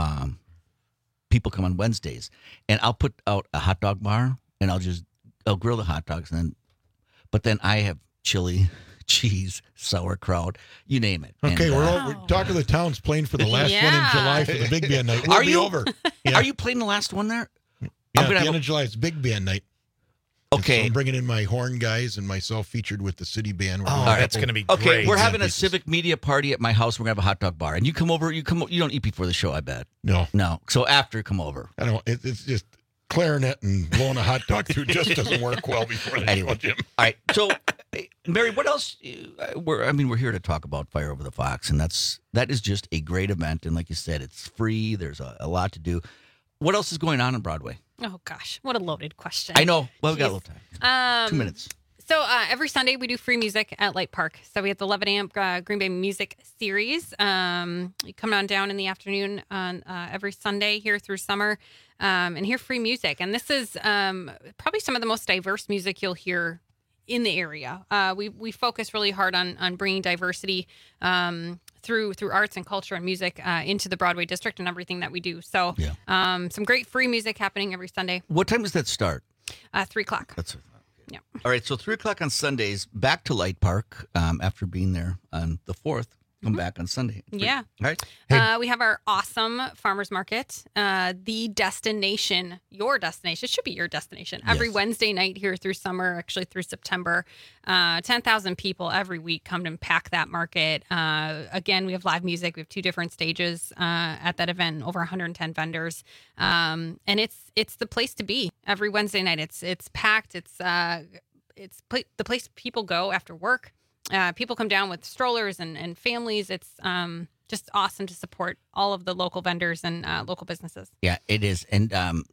people come on Wednesdays, and I'll put out a hot dog bar, and I'll grill the hot dogs, but then I have chili, cheese, sauerkraut, you name it. Okay, And, we're talk of the town's playing for the last one in Yeah. July for the big band night. We'll Are be you? over. Yeah. Are you playing the last one there? Yeah, I'm at gonna the have end of July, it's big band night. Okay. So I'm bringing in my horn guys and myself featured with the city band. We're Oh, doing a that's couple- going to be Okay, great. we're having a pieces. civic media party at my house. We're gonna have a hot dog bar, and you come over. You don't eat before the show, I bet. No. So after, come over. I don't. It's just clarinet and blowing a hot dog through just doesn't work well before the Anyway. show, Jim. All right. So, Mary, what else? We're here to talk about Fire Over the Fox, and that is just a great event. And like you said, it's free. There's a lot to do. What else is going on Broadway? Oh gosh, what a loaded question. I know. Well, we got a little time. 2 minutes. So every Sunday we do free music at Light Park. So we have the 11 a.m. Green Bay Music Series. You come on down in the afternoon on every Sunday here through summer and hear free music. And this is probably some of the most diverse music you'll hear in the area. We focus really hard on bringing diversity through arts and culture and music into the Broadway district and everything that we do. So some great free music happening every Sunday. What time does that start? 3:00. That's yeah. All right. So 3:00 on Sundays. Back to Light Park after being there on the 4th. Come back on Sunday. Yeah. All right. We have our awesome farmers market, the destination, your destination. It should be your destination. Every Wednesday night here through summer, actually through September. 10,000 people every week come and pack that market. Again, we have live music. We have 2 different stages at that event, over 110 vendors. And it's the place to be every Wednesday night. It's packed. It's the place people go after work. People come down with strollers and families. It's just awesome to support all of the local vendors and local businesses. Yeah, it is. And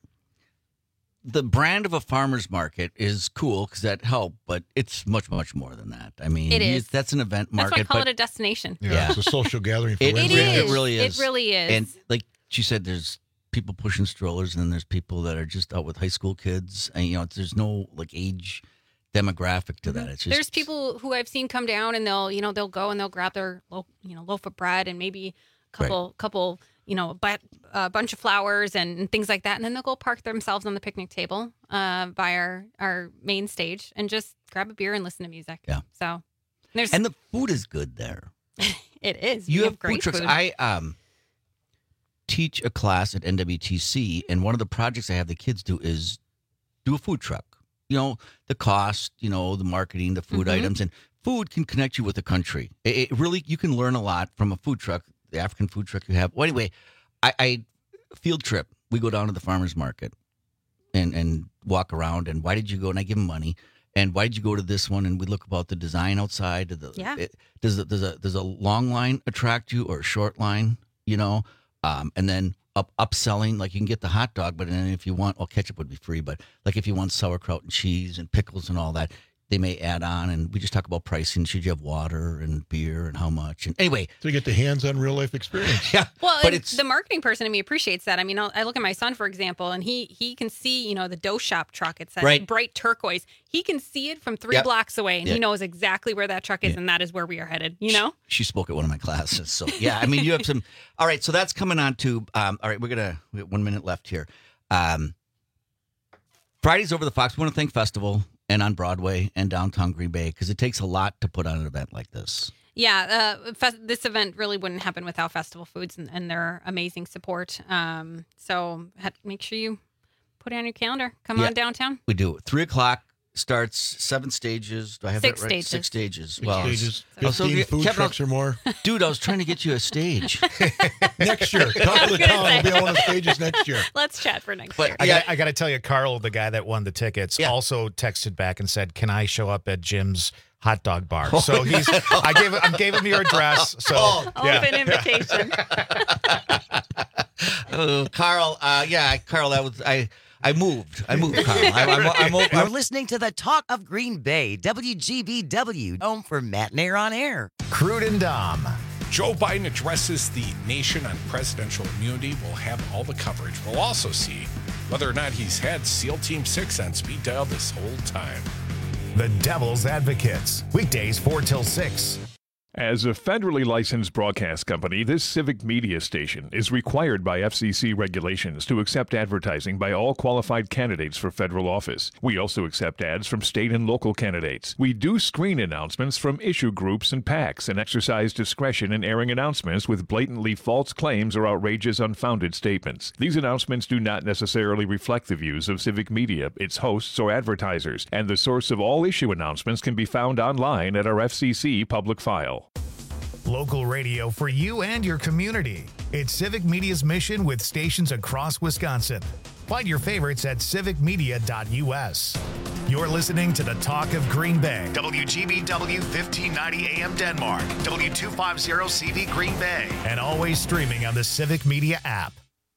the brand of a farmer's market is cool because that helped, but it's much, much more than that. I mean, It is. That's an event market. That's why I call but it a destination. Yeah, it's a social gathering for it Wednesday nights. really is. It really is. And like she said, there's people pushing strollers, and then there's people that are just out with high school kids. And, there's no like age demographic to that. It's just There's people who I've seen come down and they'll go and they'll grab their loaf of bread and maybe a couple a bunch of flowers and things like that, and then they'll go park themselves on the picnic table by our main stage and just grab a beer and listen to music. Yeah. So and the food is good there. It is. You We have great food trucks. food. I teach a class at NWTC, and one of the projects I have the kids do is do a food truck. The cost, the marketing, the food items, and food can connect you with the country. It really, you can learn a lot from a food truck, the African food truck you have. Well, anyway, I field trip. We go down to the farmer's market and walk around. And why did you go? And I give them money. And why did you go to this one? And we look about the design outside. Does a long line attract you or a short line? And then upselling, like you can get the hot dog, but then if you want, ketchup would be free, but like if you want sauerkraut and cheese and pickles and all that, they may add on. And we just talk about pricing. Should you have water and beer and how much? And anyway, so you get the hands-on real-life experience. Yeah, Well, but and the marketing person in me appreciates that. I mean, I look at my son, for example, and he can see, the dough shop truck. It's that Right. bright turquoise. He can see it from 3 blocks away, and he knows exactly where that truck is, and that is where we are headed. She spoke at one of my classes. So yeah, I mean, you have some. All right, so that's coming on to. All right, we got 1 minute left here. Fridays Over the Fox. We want to thank Festival and on Broadway and downtown Green Bay because it takes a lot to put on an event like this. Yeah, this event really wouldn't happen without Festival Foods and their amazing support. So make sure you put it on your calendar. Come on downtown. We do. 3:00 starts 7 stages. Do I have 6 that right? stages. 6 stages. 6 Well, stages. so 15 food Kevin, trucks or more. Dude, I was trying to get you a stage. Next year. Top of the town will be on the stages next year. Let's chat for next But year. I got to tell you, Carl, the guy that won the tickets, also texted back and said, "Can I show up at Jim's hot dog bar?" So I gave him your address. So Open invitation. Carl, Carl, that was I moved, Carl. I'm You're listening to the Talk of Green Bay, WGBW, home for Matt and Air on Air. Crude and Dom. Joe Biden addresses the nation on presidential immunity. We'll have all the coverage. We'll also see whether or not he's had SEAL Team 6 on speed dial this whole time. The Devil's Advocates, weekdays 4 till 6. As a federally licensed broadcast company, this civic media station is required by FCC regulations to accept advertising by all qualified candidates for federal office. We also accept ads from state and local candidates. We do screen announcements from issue groups and PACs and exercise discretion in airing announcements with blatantly false claims or outrageous, unfounded statements. These announcements do not necessarily reflect the views of civic media, its hosts, or advertisers, and the source of all issue announcements can be found online at our FCC public file. Local radio for you and your community. It's Civic Media's mission with stations across Wisconsin. Find your favorites at civicmedia.us. You're listening to the Talk of Green Bay. WGBW 1590 AM Denmark. W250 CV Green Bay. And always streaming on the Civic Media app.